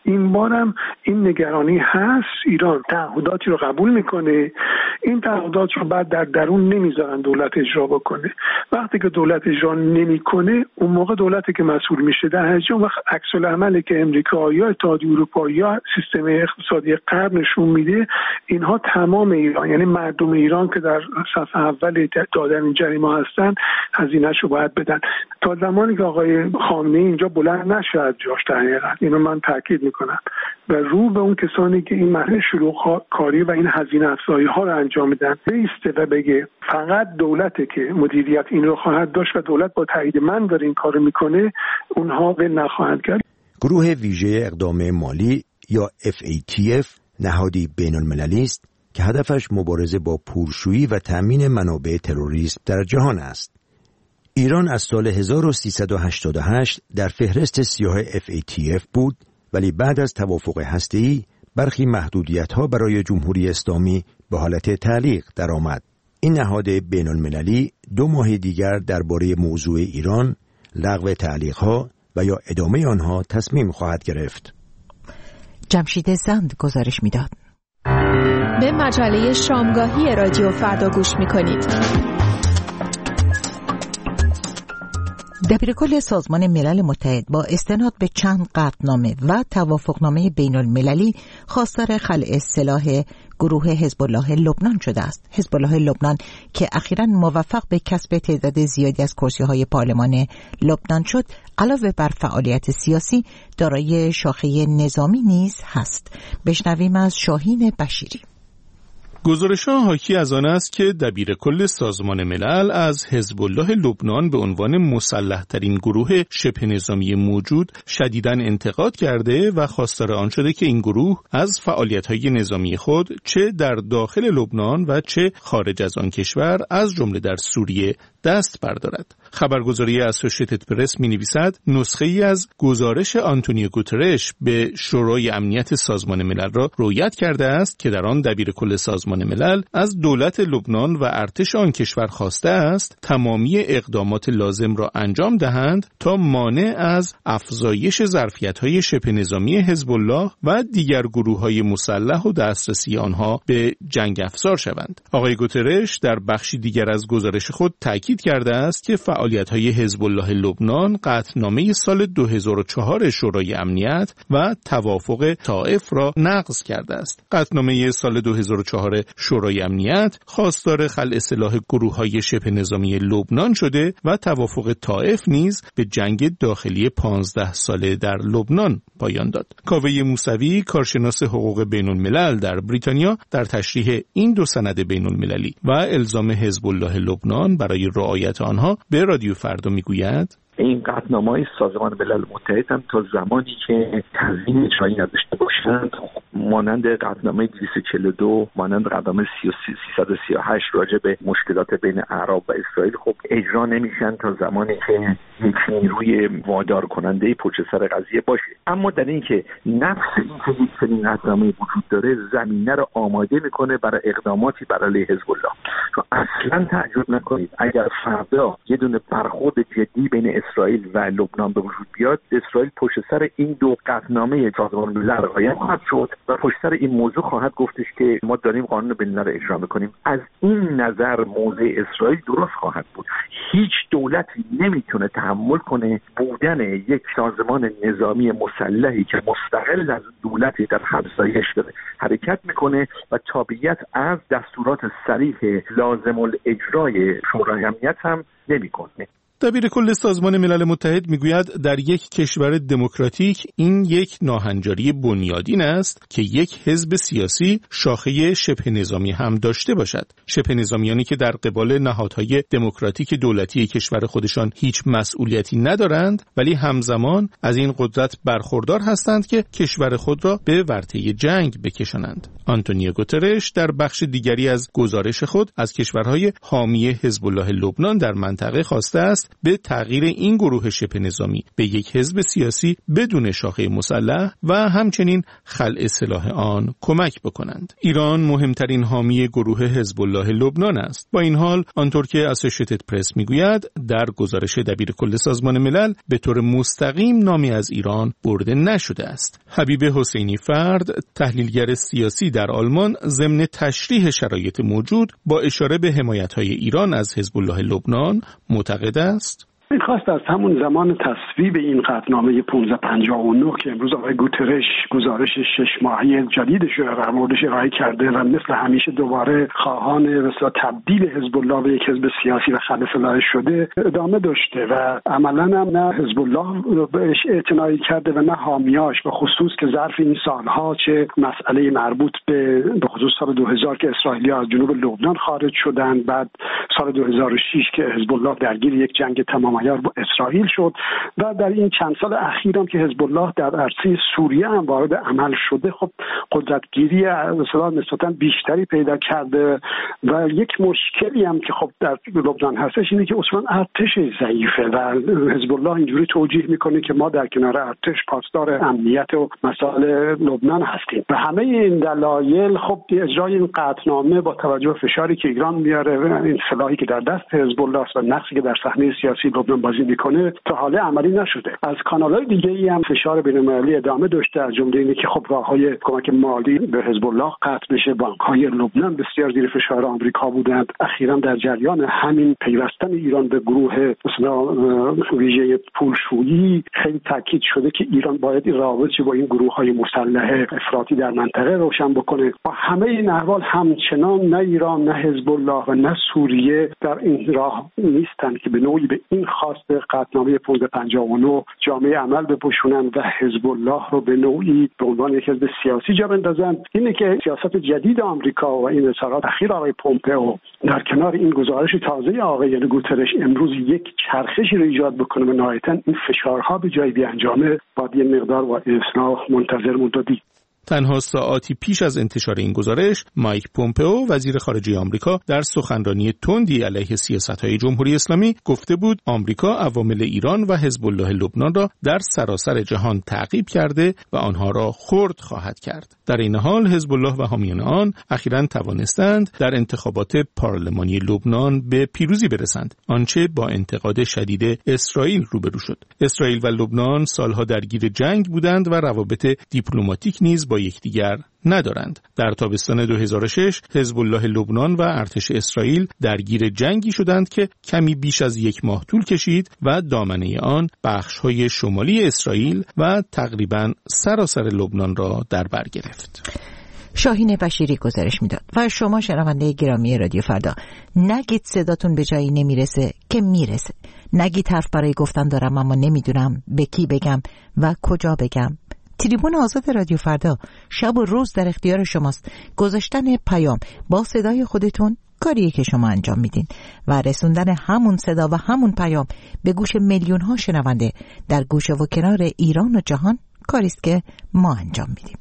این بارم این نگرانی هست. ایران تعهداتی رو قبول میکنه، این تعهدات رو بعد در درون نمیذارن دولت اجرا بکنه. وقتی که دولت اجرا نمیکنه اون موقع دولتی که مسئول میشه. در نتیجه وقت عکس العملی که امریکا یا اتحادیه اروپا یا سیستم اقتصادی غرب نشون میده، اینها تمام ایران، یعنی مردم ایران که در صف اول دادن این جریمه هستن، هزینه‌شو باید بدن. تا زمانی که آقای خامنه‌ای اینجا بلند نشه از جاش، در حقیقت اینو من تاکید میکنم و رو به اون کسانی که این مرحله شروع کاری و این هزینه افزایی ها رو انجام میدن بیسته و بگه فقط دولته که مدیریت این رو خواهد داشت و دولت با تایید من داره این کارو میکنه، اونها ول نخواهند کرد. گروه ویژه اقدام مالی یا FATF نهادی بین المللی است که هدفش مبارزه با پولشویی و تامین منابع تروریسم در جهان است. ایران از سال 1388 در فهرست سیاه FATF بود، ولی بعد از توافق هسته‌ای برخی محدودیت‌ها برای جمهوری اسلامی به حالت تعلیق درآمد. این نهاد بین المللی 2 ماه دیگر درباره موضوع ایران، لغو تعلیق‌ها و یا ادامه آنها تصمیم خواهد گرفت. جمشید زند گزارش می‌داد. به مجله شامگاهی رادیو فردا گوش می‌کنید. دبیرکل سازمان ملل متحد با استناد به چند قطعنامه و توافقنامه بین المللی خواستار خلع سلاح گروه حزب الله لبنان شده است. حزب الله لبنان که اخیراً موفق به کسب تعداد زیادی از کرسی‌های پارلمان لبنان شد، علاوه بر فعالیت سیاسی دارای شاخه نظامی نیز هست. بشنویم از شاهین بشیری. گزارش‌ها حاکی از آن است که دبیرکل سازمان ملل از حزب الله لبنان به عنوان مسلح‌ترین گروه شبه نظامی موجود شدیداً انتقاد کرده و خواستار آن شده که این گروه از فعالیت‌های نظامی خود چه در داخل لبنان و چه خارج از آن کشور از جمله در سوریه دست بردارد. خبرگزاری اسوشیتد پرس می‌نویسد نسخه‌ای از گزارش آنتونیو گوترش به شورای امنیت سازمان ملل را روایت کرده است که در آن دبیرکل سازمان ملل از دولت لبنان و ارتش آن کشور خواسته است تمامی اقدامات لازم را انجام دهند تا مانع از افزایش ظرفیت‌های شبه نظامی حزب الله و دیگر گروه‌های مسلح و دسترسی آنها به جنگ افزار شوند. آقای گوترش در بخشی دیگر از گزارش خود تاکید کرده است که فعالیت‌های حزب الله لبنان قطعنامه سال 2004 شورای امنیت و توافق طائف را نقض کرده است. قطعنامه سال 2004 شورای امنیت خواستار خلع سلاح گروه‌های شبه نظامی لبنان شده و توافق طائف نیز به جنگ داخلی 15 ساله در لبنان پایان داد. کاوه موسوی، کارشناس حقوق بین الملل در بریتانیا، در تشریح این 2 سند بین المللی و الزام حزب الله لبنان برای رعایت آنها به رادیو فردا میگوید این قطعنامه‌های سازمان ملل متحد هم تا زمانی که تضمین اجرایی نداشته باشند، مانند قطعنامه 242، مانند قطعنامه 338 راجع به مشکلات بین اعراب و اسرائیل، خب اجرا نمیشن تا زمانی که یک نیروی وادار کننده پشت سر قضیه باشه. اما در این که نفس این که یک چنین قطعنامه وجود داره زمینه رو آماده میکنه برای اقداماتی بر علیه حزب الله. چون اصلا تعجب نکنید اگر فردا یه دونه برخورد جدی بین اسرائیل و لبنان به وجود بیاد، اسرائیل پشت سر این 2 قطعنامه سازمان ملل رعایت خواهد شد و پشت سر این موضوع خواهد گفتش که ما داریم قانون بین‌المللی را اجرا می‌کنیم. از این نظر موضع اسرائیل درست خواهد بود. هیچ دولتی نمیتونه تحمل کنه بودن یک سازمان نظامی مسلحی که مستقل از دولتی در همسایش داره حرکت میکنه و تابعیت از دستورات صریح لازم الاجرای شورای امنیت هم نمیکنه. دبیرکل سازمان ملل متحد میگوید در یک کشور دموکراتیک این یک ناهنجاری بنیادین است که یک حزب سیاسی شاخه شبه نظامی هم داشته باشد. شبه نظامیانی که در قبال نهادهای دموکراتیک دولتی کشور خودشان هیچ مسئولیتی ندارند ولی همزمان از این قدرت برخوردار هستند که کشور خود را به ورطه جنگ بکشانند. آنتونیو گوترش در بخش دیگری از گزارش خود از کشورهای حامی حزب الله لبنان در منطقه خواسته است به تغییر این گروه شبه نظامی به یک حزب سیاسی بدون شاخه مسلح و همچنین خلع سلاح آن کمک بکنند. ایران مهمترین حامی گروه حزب الله لبنان است. با این حال آنطور که اسوشیتد پرس میگوید در گزارش دبیرکل سازمان ملل به طور مستقیم نامی از ایران برده نشده است. حبیب حسینی فرد، تحلیلگر سیاسی در آلمان، ضمن تشریح شرایط موجود با اشاره به حمایت‌های ایران از حزب الله لبنان معتقد است این خواست از همون زمان تصویب این قطعنامه 1559 که امروز آقای گوترش گزارش 6 ماهه جدیدش رو در موردش ارائه کرده و مثل همیشه دوباره خواهان مثلا تبدیل حزب الله به یک حزب سیاسی و خلع سلاحش شده ادامه داشته و عملاً هم نه حزب الله بهش اعتنایی کرده و نه حامیاش، به خصوص که ظرف این سالها چه مسئله مربوط به خصوص سال 2000 که اسرائیلی‌ها از جنوب لبنان خارج شدن، بعد سال 2006 که حزب الله درگیر یک جنگ تمام با اسرائیل شد و در این چند سال اخیر هم که حزب الله در عرصه سوریه هم وارد عمل شده، خب قدرتگیری نسبتاً بیشتری پیدا کرده و یک مشکلی هم که خب در لبنان هستش اینه که اصلا ارتش ضعیفه و حزب الله اینجوری توجیه میکنه که ما در کنار ارتش پاسدار امنیت و مسائل لبنان هستیم. و همه این دلایل خب اجرای این قطعنامه با توجه به فشاری که ایران میاره، این سلاحی که در دست حزب الله است و نقشی که در صحنه سیاسی لبنان بازی میکنه تا حالا عملی نشده. از کانال‌های دیگه‌ای هم فشار بین‌المللی ادامه داشته، از جمله اینه که خب راه‌های کمک مالی به حزب الله قطع بشه. بانک‌های لبنان بسیار زیر فشار آمریکا بودند. اخیراً در جریان همین پیوستن ایران به گروه مثلا ویژه پولشویی خیلی تاکید شده که ایران باید این رابطه با این گروه‌های مسلح افراطی در منطقه روشن بکنه. با همه این احوال همچنان نه ایران نه حزب الله و نه سوریه در این راه نیستند که به نوعی به این خواست قطعنامه 1559 جامعه عمل بپوشونن و حزب الله رو به نوعی به عنوان یک حزب سیاسی جا بندازن. اینه که سیاست جدید آمریکا و این اظهارات اخیر آقای پومپئو در کنار این گزارش تازه آقای گوترش امروز یک چرخشی رو ایجاد بکنه و نهایتاً این فشارها به جای بیانجامه باید یه مقدار با اصلاح منتظر موندی. تنها ساعاتی پیش از انتشار این گزارش، مایک پومپئو وزیر خارجه آمریکا در سخنرانی تندی علیه سیاست‌های جمهوری اسلامی گفته بود آمریکا عوامل ایران و حزب الله لبنان را در سراسر جهان تعقیب کرده و آنها را خرد خواهد کرد. در این حال حزب الله و حامیان آن اخیراً توانستند در انتخابات پارلمانی لبنان به پیروزی برسند، آنچه با انتقاد شدید اسرائیل روبرو شد. اسرائیل و لبنان سالها درگیر جنگ بودند و روابط دیپلماتیک نیز با یکدیگر ندارند. در تابستان 2006 حزب الله لبنان و ارتش اسرائیل درگیر جنگی شدند که کمی بیش از یک ماه طول کشید و دامنه آن بخش‌های شمالی اسرائیل و تقریباً سراسر لبنان را در بر گرفت. شاهین بشیری گزارش میداد. و شما شنونده گرامی رادیو فردا، نگید صداتون به جایی نمیرسه که میرسه. نگید حرف برای گفتن دارم اما نمیدونم به کی بگم و کجا بگم. تریبون آزاد رادیو فردا شب و روز در اختیار شماست. گذاشتن پیام با صدای خودتون کاریه که شما انجام میدین و رسوندن همون صدا و همون پیام به گوش میلیون ها شنونده در گوشه و کنار ایران و جهان کاریست که ما انجام میدیم.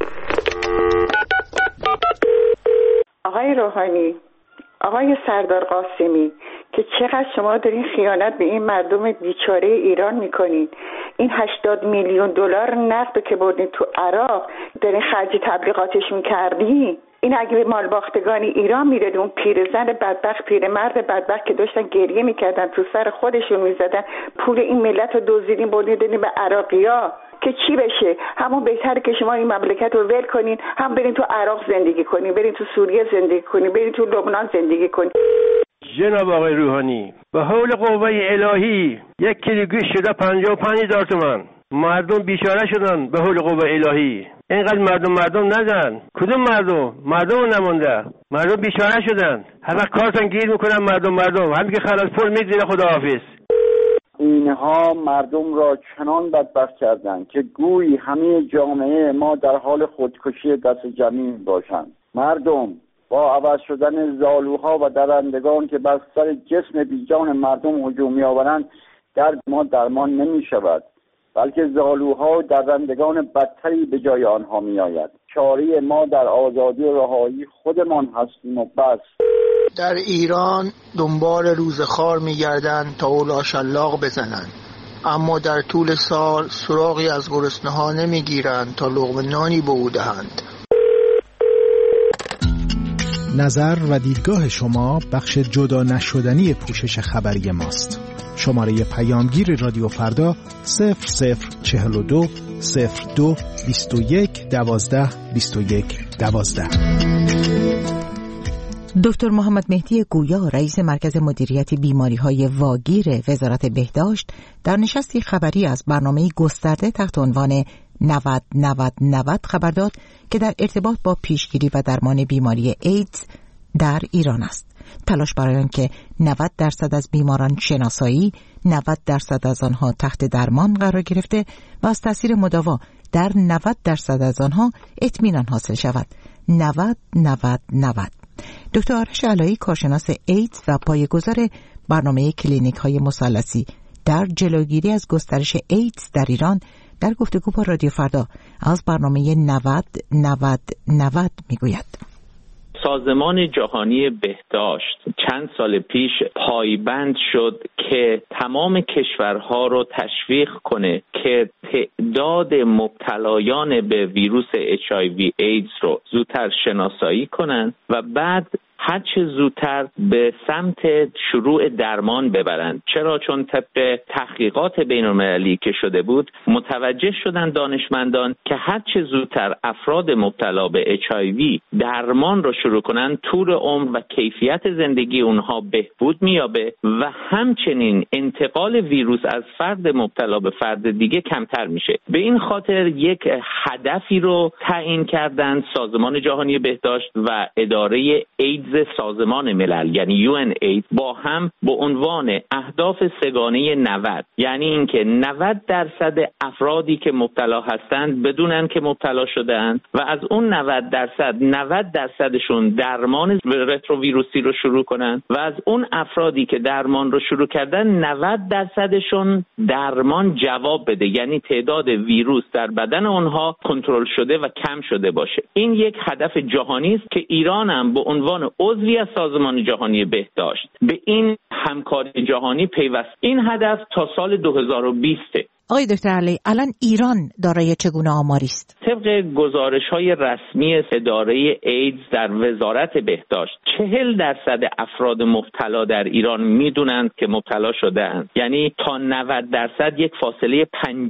آقای روحانی، آقای سردار قاسمی، که چقدر شما دارین خیانت به این مردم بیچاره ایران میکنین. این 80 میلیون دلار نقد که بردین تو عراق دارین خرج تبلیغاتشون کردین. این اگه به مال باختگان ایران میرد، اون پیرزن بدبخت، پیرمرد بدبخت که داشتن گریه میکردن تو سر خودشون میزدن، پول این ملت رو دزدیدین بردین دادین به عراقیا که چی بشه؟ همون بهتره که شما این مملکت رو ول کنین، هم برین تو عراق زندگی کنین، برین تو سوریه زندگی کنین، برین تو لبنان زندگی کنین. جناب آقای روحانی، به حول قوه الهی 1 کیلو گوشت شده 55,000 تومان. مردم بیچاره شدن به حول قوه الهی. اینقدر مردم نزن. کدوم مردم نمونده. مردم بیچاره شدن. هر وقت کارتون گیر میکنن مردم همین که خلاص پول میگیره خداحافظ. اینها مردم را چنان بدبخت کردند که گویی همه جامعه ما در حال خودکشی دست جمعی باشند. مردم با عوض شدن زالوها و درندگان که بر سر جسم بیجان مردم هجوم می‌آورند، درد ما درمان نمی‌شود، بلکه زالوها و درندگان بدتری به جای آنها می‌آید. چاره ما در آزادی و رهایی خودمان هستیم و بس. در ایران دنبال روزخوار می‌گردند تا اولاشلاق بزنند، اما در طول سال سراغی از گرسنه‌ها نمی‌گیرند تا لقمه نانی به او دهند. نظر و دیدگاه شما بخش جدا نشدنی پوشش خبری ماست. شماره پیامگیر رادیو فردا 0042 02 21 12 21 12. دکتر محمد مهدی گویا رئیس مرکز مدیریت بیماری‌های واگیر وزارت بهداشت در نشستی خبری از برنامه گسترده تحت عنوان 90-90-90 خبر داد که در ارتباط با پیشگیری و درمان بیماری ایدز در ایران است. تلاش برای آنکه 90% از بیماران شناسایی، 90% از آنها تحت درمان قرار گرفته و از تاثیر مداوا در 90% از آنها اطمینان حاصل شود. 90-90-90. دکتر آرش علایی، کارشناس ایدز و پایه‌گذار برنامه کلینیک‌های مثلثی در جلوگیری از گسترش ایدز در ایران، در گفتگو با رادیو فردا از برنامه 90-90-90 میگوید. سازمان جهانی بهداشت چند سال پیش پایبند شد که تمام کشورها رو تشویق کنه که تعداد مبتلایان به ویروس HIV ایدز رو زودتر شناسایی کنن و بعد هر چه زودتر به سمت شروع درمان ببرند. چرا؟ چون طبق تحقیقات بین‌المللی که شده بود متوجه شدن دانشمندان که هر چه زودتر افراد مبتلا به HIV درمان رو شروع کنن، طول عمر و کیفیت زندگی اونها بهبود می‌یابه و همچنین انتقال ویروس از فرد مبتلا به فرد دیگه کمتر میشه. به این خاطر یک هدفی رو تعیین کردن سازمان جهانی بهداشت و اداره ایدز سازمان ملل یعنی UNAIDS با هم به عنوان اهداف سگانه 90، یعنی اینکه 90% افرادی که مبتلا هستند بدونن که مبتلا شده‌اند و از اون 90%شون درمان رتروویروسی رو شروع کنن و از اون افرادی که درمان رو شروع کردن 90%شون درمان جواب بده، یعنی تعداد ویروس در بدن اونها کنترل شده و کم شده باشه. این یک هدف جهانی است که ایران هم به عنوان عضوی از سازمان جهانی بهداشت به این همکاری جهانی پیوست. این هدف تا سال 2020. آقای دکتر علی، الان ایران دارای چگونه آماری است؟ طبق گزارش‌های رسمی اداره ایدز در وزارت بهداشت 40% افراد مبتلا در ایران میدونند که مبتلا شده‌اند. یعنی تا 90% یک فاصله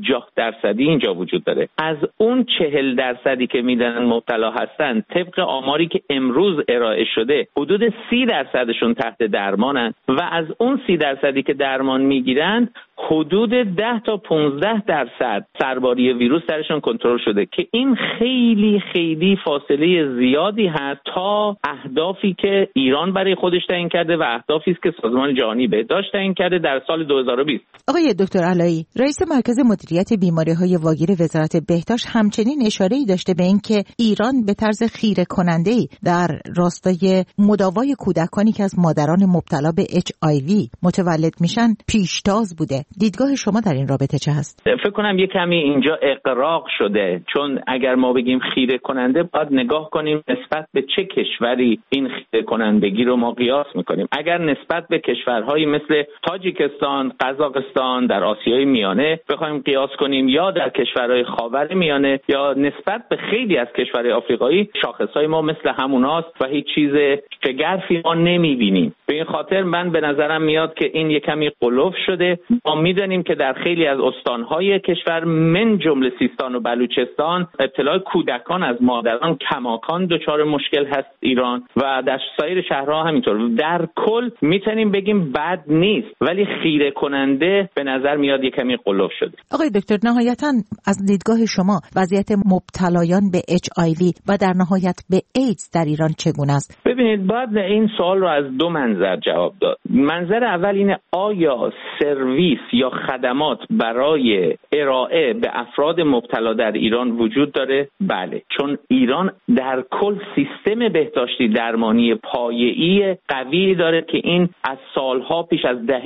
50% اینجا وجود داره. از اون 40% که میدونن مبتلا هستند، طبق آماری که امروز ارائه شده حدود 30%شون تحت درمانند و از اون 30% که درمان میگیرند حدود 10 تا 15% سرباری ویروس درشون کنترل شده که این خیلی خیلی فاصله زیادی هست تا اهدافی که ایران برای خودش تعیین کرده و اهدافی است که سازمان جهانی بهداشت تعیین کرده در سال 2020. آقای دکتر علایی، رئیس مرکز مدیریت بیماری‌های واگیر وزارت بهداشت همچنین اشاره‌ای داشته به اینکه ایران به طرز خیره کننده‌ای در راستای مداوای کودکانی که از مادران مبتلا به HIV متولد میشن پیشتاز بوده. دیدگاه شما در این رابطه چه هست؟ فکر کنم یه کمی اینجا اغراق شده، چون اگر ما بگیم خیره کننده باید نگاه کنیم نسبت به چه کشوری این خیره کنندگی رو ما قیاس میکنیم. اگر نسبت به کشورهایی مثل تاجیکستان، قزاقستان در آسیای میانه بخوایم قیاس کنیم یا در کشورهای خاور میانه یا نسبت به خیلی از کشورهای آفریقایی، شاخصهای ما مثل هموناست و هیچ چیز شگرفی ما نمیبینیم. به این خاطر من به نظرم میاد که این یک کمی قلوف شده. ما میدونیم که در خیلی از استانهای کشور من جمله سیستان و بلوچستان ابتلای کودکان از مادران کماکان دچار مشکل هست ایران و در سایر شهرها همینطور. در کل میتونیم بگیم بد نیست، ولی خیره کننده به نظر میاد یک کمی قلوف شده. آقای دکتر، نهایتاً از دیدگاه شما وضعیت مبتلایان به HIV و در نهایت به ایدز در ایران چگونه است؟ ببینید، باید این سوال رو از دو منظر جواب داد. منظر اول اینه آیا سرویس یا خدمات برای ارائه به افراد مبتلا در ایران وجود داره؟ بله، چون ایران در کل سیستم بهداشتی درمانی پایه‌ای قوی داره که این از سالها پیش از دهه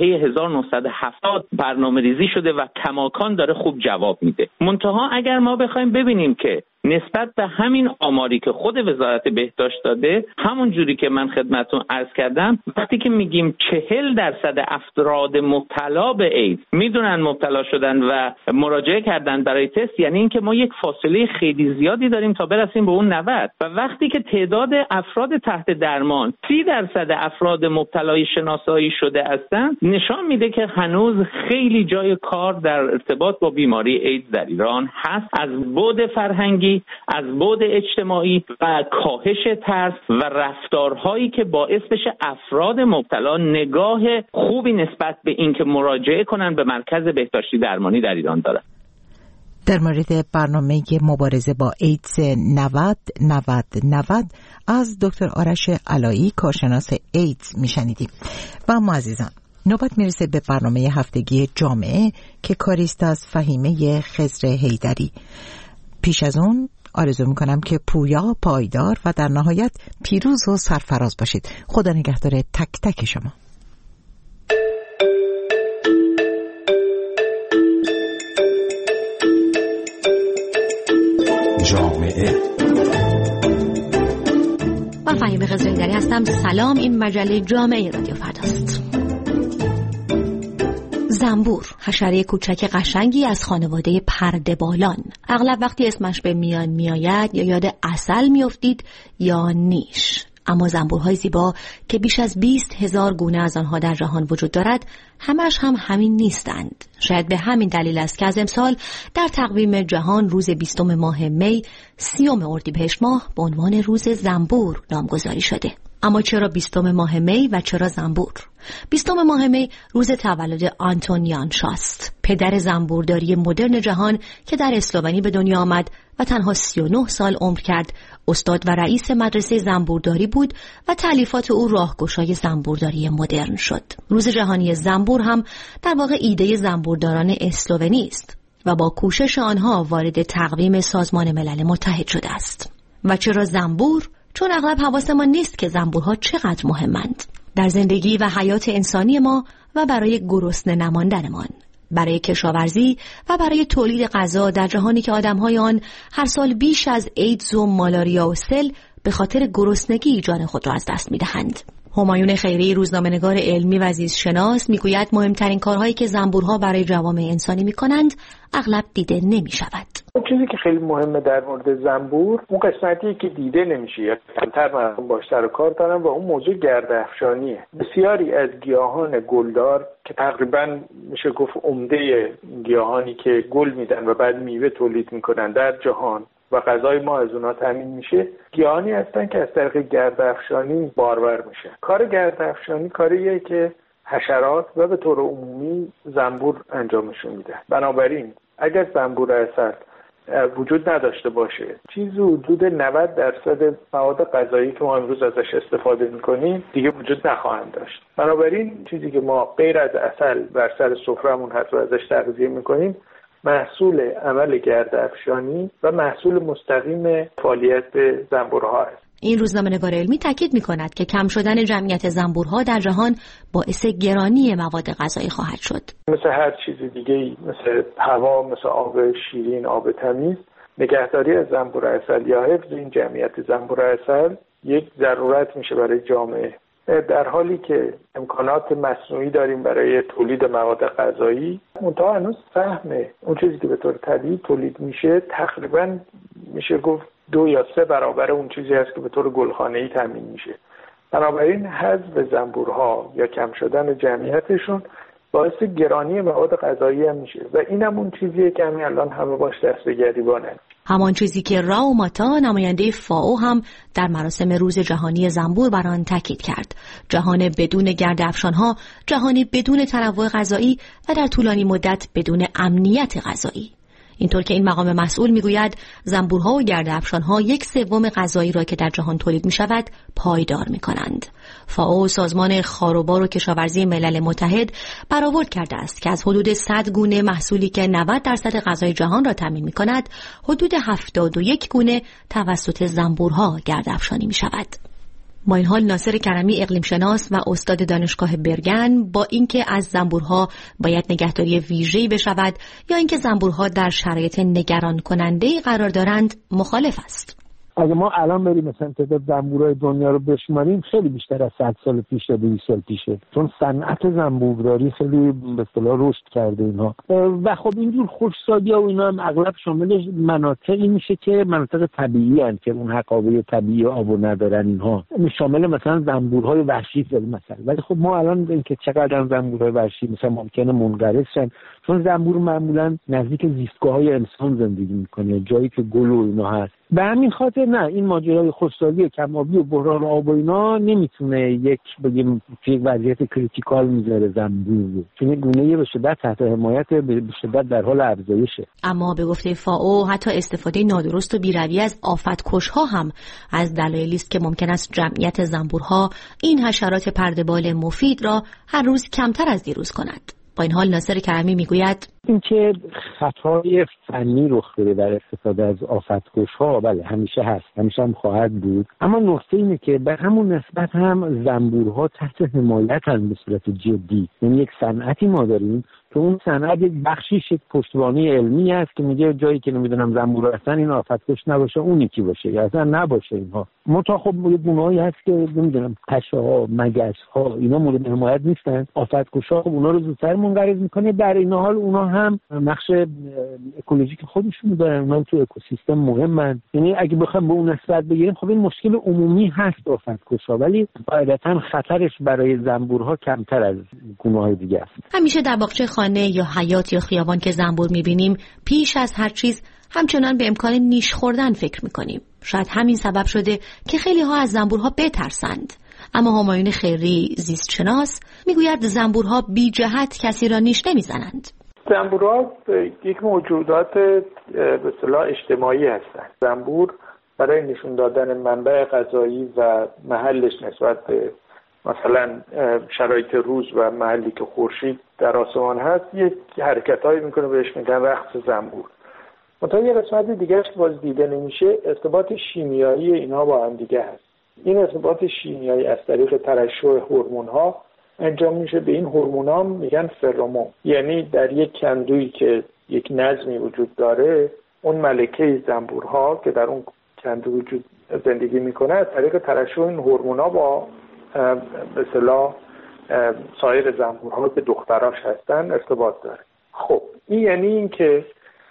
1970 برنامه‌ریزی شده و کماکان داره خوب جواب میده. منتها اگر ما بخوایم ببینیم که نسبت به همین آماری که خود وزارت بهداشت داده، همون جوری که من خدمتتون عرض کردم، وقتی که میگیم 40% افراد مبتلا به ایدز میدونن مبتلا شدن و مراجعه کردن برای تست، یعنی اینکه ما یک فاصله خیلی زیادی داریم تا برسیم به اون 90. و وقتی که تعداد افراد تحت درمان 30% افراد مبتلای شناسایی شده هستند، نشان میده که هنوز خیلی جای کار در ارتباط با بیماری ایدز در ایران هست، از بعد فرهنگی، از بعد اجتماعی و کاهش ترس و رفتارهایی که باعث بشه افراد مبتلا نگاه خوبی نسبت به اینکه مراجعه کنن به مرکز بهداشتی درمانی در ایران دارن. در مورد برنامه مبارزه با ایدز 90-90-90 از دکتر آرش علایی، کارشناس ایدز میشنیدیم. و اما عزیزان، نوبت میرسه به برنامه هفتگی جامعه که کاریست از فهیمه خضر حیدری. پیش از اون آرزو میکنم که پویا، پایدار و در نهایت پیروز و سرفراز باشید. خدا نگهدار تک تک شما. جامعه. من فهیمه خضر حیدری هستم. سلام، این مجله جامعه رادیو فرداست. زنبور، حشره کوچک قشنگی از خانواده پرده‌بالان. اغلب وقتی اسمش به میان میآید یا یاد عسل میافتید یا نیش. اما زنبورهای زیبا که بیش از 20,000 گونه از آنها در جهان وجود دارد، همش هم همین نیستند. شاید به همین دلیل است که از امسال در تقویم جهان روز 20 ماه می، 30 اردیبهشت ماه به عنوان روز زنبور نامگذاری شده. اما چرا 20 ماه می و چرا زنبور؟ 20 ماه می روز تولد آنتون یانشاست، پدر زنبورداری مدرن جهان که در اسلوونی به دنیا آمد و تنها 39 سال عمر کرد. استاد و رئیس مدرسه زنبورداری بود و تألیفات او راهگشای زنبورداری مدرن شد. روز جهانی زنبور هم در واقع ایده زنبورداران اسلوونی است و با کوشش آنها وارد تقویم سازمان ملل متحد شده است. و چرا زنبور؟ چون اغلب حواسمان نیست که زنبورها چقدر مهمند در زندگی و حیات انسانی ما و برای گرسنه نماندنمان، برای کشاورزی و برای تولید غذا در جهانی که آدم‌های آن هر سال بیش از ایدز و مالاریا و سل به خاطر گرسنگی جان خود را از دست می‌دهند. همایون خیری، روزنامه‌نگار علمی و زیستشناس، میگوید مهمترین کارهایی که زنبورها برای جوامع انسانی می‌کنند اغلب دیده نمی‌شود. چیزی که خیلی مهمه در مورد زنبور، اون قسمتیه که دیده نمیشه یا کمتر مردم باش سر و کار دارن و اون موضوع گرده‌افشانیه. بسیاری از گیاهان گلدار که تقریبا میشه گفت عمده گیاهانی که گل میدن و بعد میوه تولید میکنن در جهان و غذای ما از اونها تامین میشه، گیاهانی هستن که از طریق گرده‌افشانی بارور میشه. کار گرده‌افشانی کاریه که حشرات و به طور عمومی زنبور انجامشون میده. بنابراین اگر زنبور عسل وجود نداشته باشه، چیزی حدود 90% مواد غذایی که ما امروز ازش استفاده میکنیم دیگه وجود نخواهند داشت. بنابراین چیزی که ما غیر از عسل بر سر سفرهمون هست و ازش تغذیه میکنیم، محصول عمل گرده‌افشانی و محصول مستقیم فعالیت زنبورها است. این روزنامه‌نگار علمی تاکید می‌کند که کم شدن جمعیت زنبورها در جهان باعث گرانی مواد غذایی خواهد شد. مثل هر چیز دیگه‌ای، مثل هوا، مثل آب شیرین، آب تمیز، نگهداری از زنبور عسل یا حفظ این جمعیت زنبور عسل یک ضرورت میشه برای جامعه. در حالی که امکانات مصنوعی داریم برای تولید مواد غذایی، منتها هنوز سهم اون چیزی که به طور طبیعی تولید میشه تقریبا میشه گفت 2 یا 3 برابر اون چیزی هست که به طور گلخانه‌ای تامین میشه. بنابراین حذف زنبورها یا کم شدن جمعیتشون باعث گرانی مواد غذایی هم میشه و اینم اون چیزیه که همین الان همه باش دست به گریبانن. همان چیزی که راو ماتا، نماینده فائو، هم در مراسم روز جهانی زنبور بر آن تاکید کرد. جهان بدون گرده‌افشان‌ها، جهانی بدون تنوع غذایی و در طولانی مدت بدون امنیت غذایی. اینطور که این مقام مسئول میگوید زنبورها و گرده‌افشان‌ها 1/3 غذایی را که در جهان تولید می‌شود پایدار می‌کنند. فائو، سازمان خاروبار و کشاورزی ملل متحد، برآورد کرده است که از حدود 100 گونه محصولی که 90% غذای جهان را تامین می‌کند، حدود 71 گونه توسط زنبورها گرده‌افشانی می‌شود. با این حال ناصر کرمی اقلیم شناس و استاد دانشگاه برگن با اینکه از زنبورها باید نگهداری ویژه‌ای بشود یا اینکه زنبورها در شرایط نگران کننده‌ای قرار دارند مخالف است. اگه ما الان بریم مثلا تعداد زنبورهای دنیا رو بشماریم خیلی بیشتر از 100 سال پیش یا 200 سال پیشه، چون صنعت زنبورداری خیلی به اصطلاح رشد کرده اینها و خب اینجور خشکسالی‌ها و اینا هم اغلب شامل مناطقی میشه که مناطق طبیعی هستند که اون حقابه طبیعی آبو ندارن. اینها شامل مثلا زنبورهای وحشی مثلا، ولی خب ما الان اینکه چقدر زنبورهای وحشی مثلا ممکنه منقرض شن، چون زنبور معمولا نزدیک زیستگاه‌های انسان زندگی میکنه، جایی که گل و اینا هست. به همین خاطر نه، این ماجرای خشکسالی کم‌آبی و بحران آب و اینا نمیتونه یک بگیم یک وضعیت کریتیکال میذاره زنبور رو، چون گونه‌ای به شدت تحت حمایت به شدت در حال افزایشه. اما به گفته فائو حتی استفاده نادرست و بی‌رویه از آفت‌کش‌ها هم از دلایلی است که ممکن است جمعیت زنبورها این حشرات پرده‌بال مفید را هر روز کمتر از دیروز کند. با این حال ناصر کرمی میگوید اینکه خطای فنی رخ داده در استفاده از آفت‌کش‌ها بله همیشه هست، همیشه هم خواهد بود، اما نکته اینه که به همون نسبت هم زنبورها تحت حمایت هم به صورت جدی، یعنی یک صنعتی ما داریم که اون صنعت یک بخشیش یک پشتوانه علمی است که میگه جایی که نمیدونم زنبورها هستن این آفت‌کش نباشه اون یکی باشه یا اصلا نباشه. اینها متا خب گونه‌ای هست که نمیدونم پشه‌ها، مگس‌ها اینا مورد حمایت نیستن، آفت‌کش‌ها خب اونا رو زودتر منقرض میکنه. در این حال اونا هم نقش اکولوژیک خودشون دارن، اونا تو اکوسیستم مهمن. یعنی اگه بخوام به اون نسبت بگیریم خب این مشکل عمومی هست آفت‌کش‌ها، ولی قاعدتاً خطرش برای زنبورها کمتر از گونه‌های دیگه است. همیشه در باغچه خانه یا حیاط یا خیابان که زنبور می‌بینیم پیش از هر چیز همچنان به امکان نیش خوردن فکر می‌کنیم. شاید همین سبب شده که خیلی‌ها از زنبورها بترسند. اما همایون خیری زیستشناس میگوید زنبورها بی جهت کسی را نیش نمیزنند. زنبورها یک موجودات به اصطلاح اجتماعی هستند. زنبور برای نشون دادن منبع غذایی و محلش نسبت به مثلا شرایط روز و محلی که خورشید در آسمان هست یک حرکتایی میکنه بهش میگن رقص زنبور. منتها یه قسمت دیگه که باز دیده نمیشه ارتباط شیمیایی اینها با هم دیگه هست. این ارتباط شیمیایی از طریق ترشح هورمون‌ها انجام میشه. به این هورمون‌ها میگن فرامون. یعنی در یک کندویی که یک نظمی وجود داره، اون ملکه زنبورها که در اون کندو وجود زندگی میکنه از طریق ترشح این هورمون‌ها با به اصطلاح سایر زنبورها که دختراش هستن ارتباط داره. خب این یعنی این که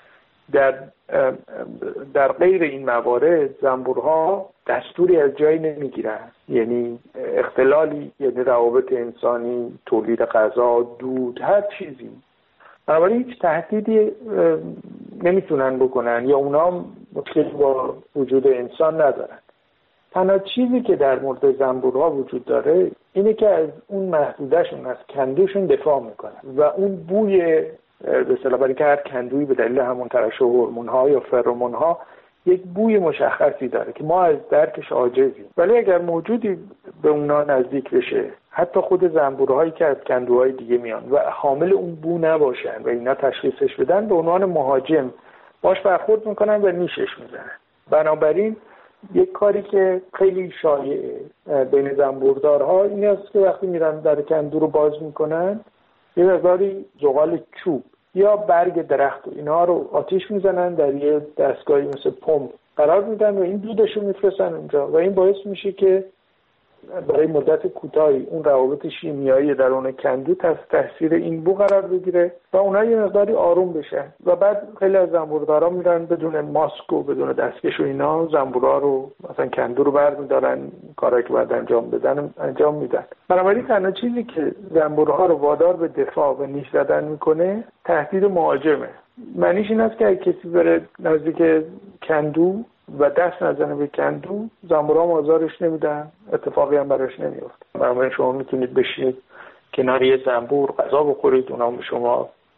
در غیر این موارد زنبورها دستوری از جایی نمیگیرن، یعنی اختلالی، یعنی روابط انسانی، تولید غذا، دود، هر چیزی، بنابراین هیچ تهدیدی نمیتونن بکنن یا اونا مشکلی با وجود انسان ندارن. تنها چیزی که در مورد زنبورها وجود داره اینه که از اون محدودشون، از کندوشون دفاع میکنن و اون بوی به اصطلاح برای که هر کندویی به دلیل همون ترشح هورمون‌ها یا فرامون‌ها یک بوی مشخصی داره که ما از درکش عاجزیم، ولی اگر موجودی به اونا نزدیک بشه، حتی خود زنبورهایی که از کندوهای دیگه میان و حامل اون بو نباشن و اینا تشخیصش بدن، به عنوان مهاجم باش برخورد میکنن و نیشش میزنن. بنابراین یک کاری که خیلی شایعه بین زنبوردارها این است که وقتی میرن در کندو رو باز میکنن یه مقداری زغال چوب یا برگ درخت و اینها رو آتیش میزنن، در یه دستگاهی مثل پمپ قرار میدن و این دودش رو میفرستن اونجا و این باعث میشه که برای مدت کوتاهی اون روابط شیمیایی درون کندو تحت تاثیر این بو قرار بگیره و اونها یه مقداری آروم بشن و بعد خیلی از زنبوردارا میرن بدون ماسک و بدون دستکش و اینا زنبورا رو مثلا کندو رو برمیدارن، کارایی که باید انجام بدن انجام میدن. بنابراین تنها چیزی که زنبورها رو وادار به دفاع و نیش زدن میکنه تهدید مهاجمه. معنیش این است که اگه کسی بره نزدیک کندو و دست نزنه به کندو، زنبورها آزارش نمیدن، اتفاقی هم براش نمیفته. بنابراین شما میتونید بشینید کنار یه زنبور غذا بخورید، اونها به شما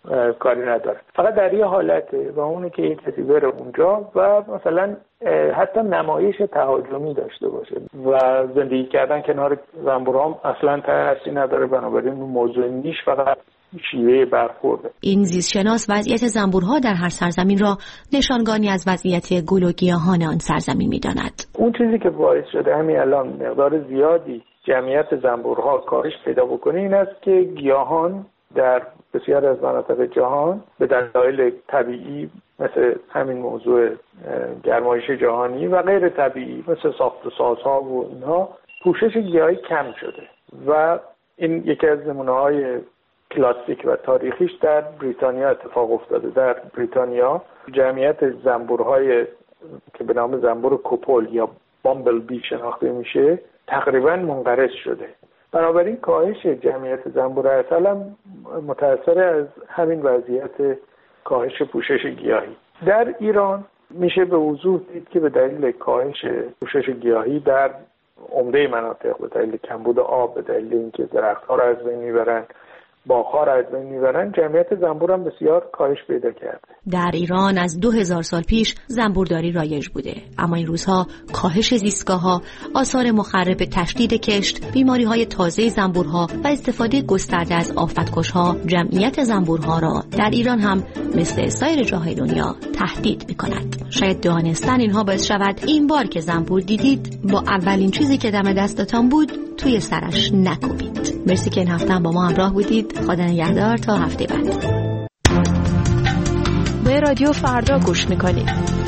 کاری نداره. فقط در یه حالته و اونه که یک کسی بره اونجا و مثلا حتی نمایش تهاجمی داشته باشه و زندگی کردن کنار زنبورها اصلا تأثیری نداره. بنابراین اون موضوع نیش، فقط شیوه برخورده. این زیستشناس وضعیت زنبورها در هر سرزمین را نشانگانی از وضعیت گل و گیاهان آن سرزمین می‌داند. اون چیزی که باعث شده همین الان مقدار زیادی جمعیت زنبورها کاهش پیدا بکنه این است که گیاهان در بسیار از مناطق جهان به دلایل طبیعی مثل همین موضوع گرمایش جهانی و غیر طبیعی مثل ساخت و سازها و اینها پوشش گیاهی کم شده و این یکی از نمونه‌های کلاسیک و تاریخیش در بریتانیا اتفاق افتاده. در بریتانیا جمعیت زنبورهای که به نام زنبور کوپل یا بامبل بی شناخته میشه تقریبا منقرض شده. بنابراین کاهش جمعیت زنبور عسل هم متأثر از همین وضعیت کاهش پوشش گیاهی. در ایران میشه به وضوح دید که به دلیل کاهش پوشش گیاهی در عمده مناطق، به دلیل کمبود آب، به دلیل اینکه درخت‌ها را از بین میبرن، باغ‌ها را از بین میبرن، جمعیت زنبور هم بسیار کاهش پیدا کرده. در ایران از 2000 سال پیش زنبورداری رایج بوده، اما این روزها کاهش زیستگاه‌ها، آثار مخرب تشدید کشت، بیماری‌های تازه زنبورها و استفاده گسترده از آفت‌کش‌ها جمعیت زنبورها را در ایران هم مثل سایر جاهای دنیا تهدید می‌کند. شاید دانستن اینها باعث شود این بار که زنبور دیدید با اولین چیزی که دم دستتان بود توی سرش نکوبید. مرسی که این هفته هم با ما همراه بودید. خدا نگهدار تا هفته بعد. به رادیو فردا گوش میکنید.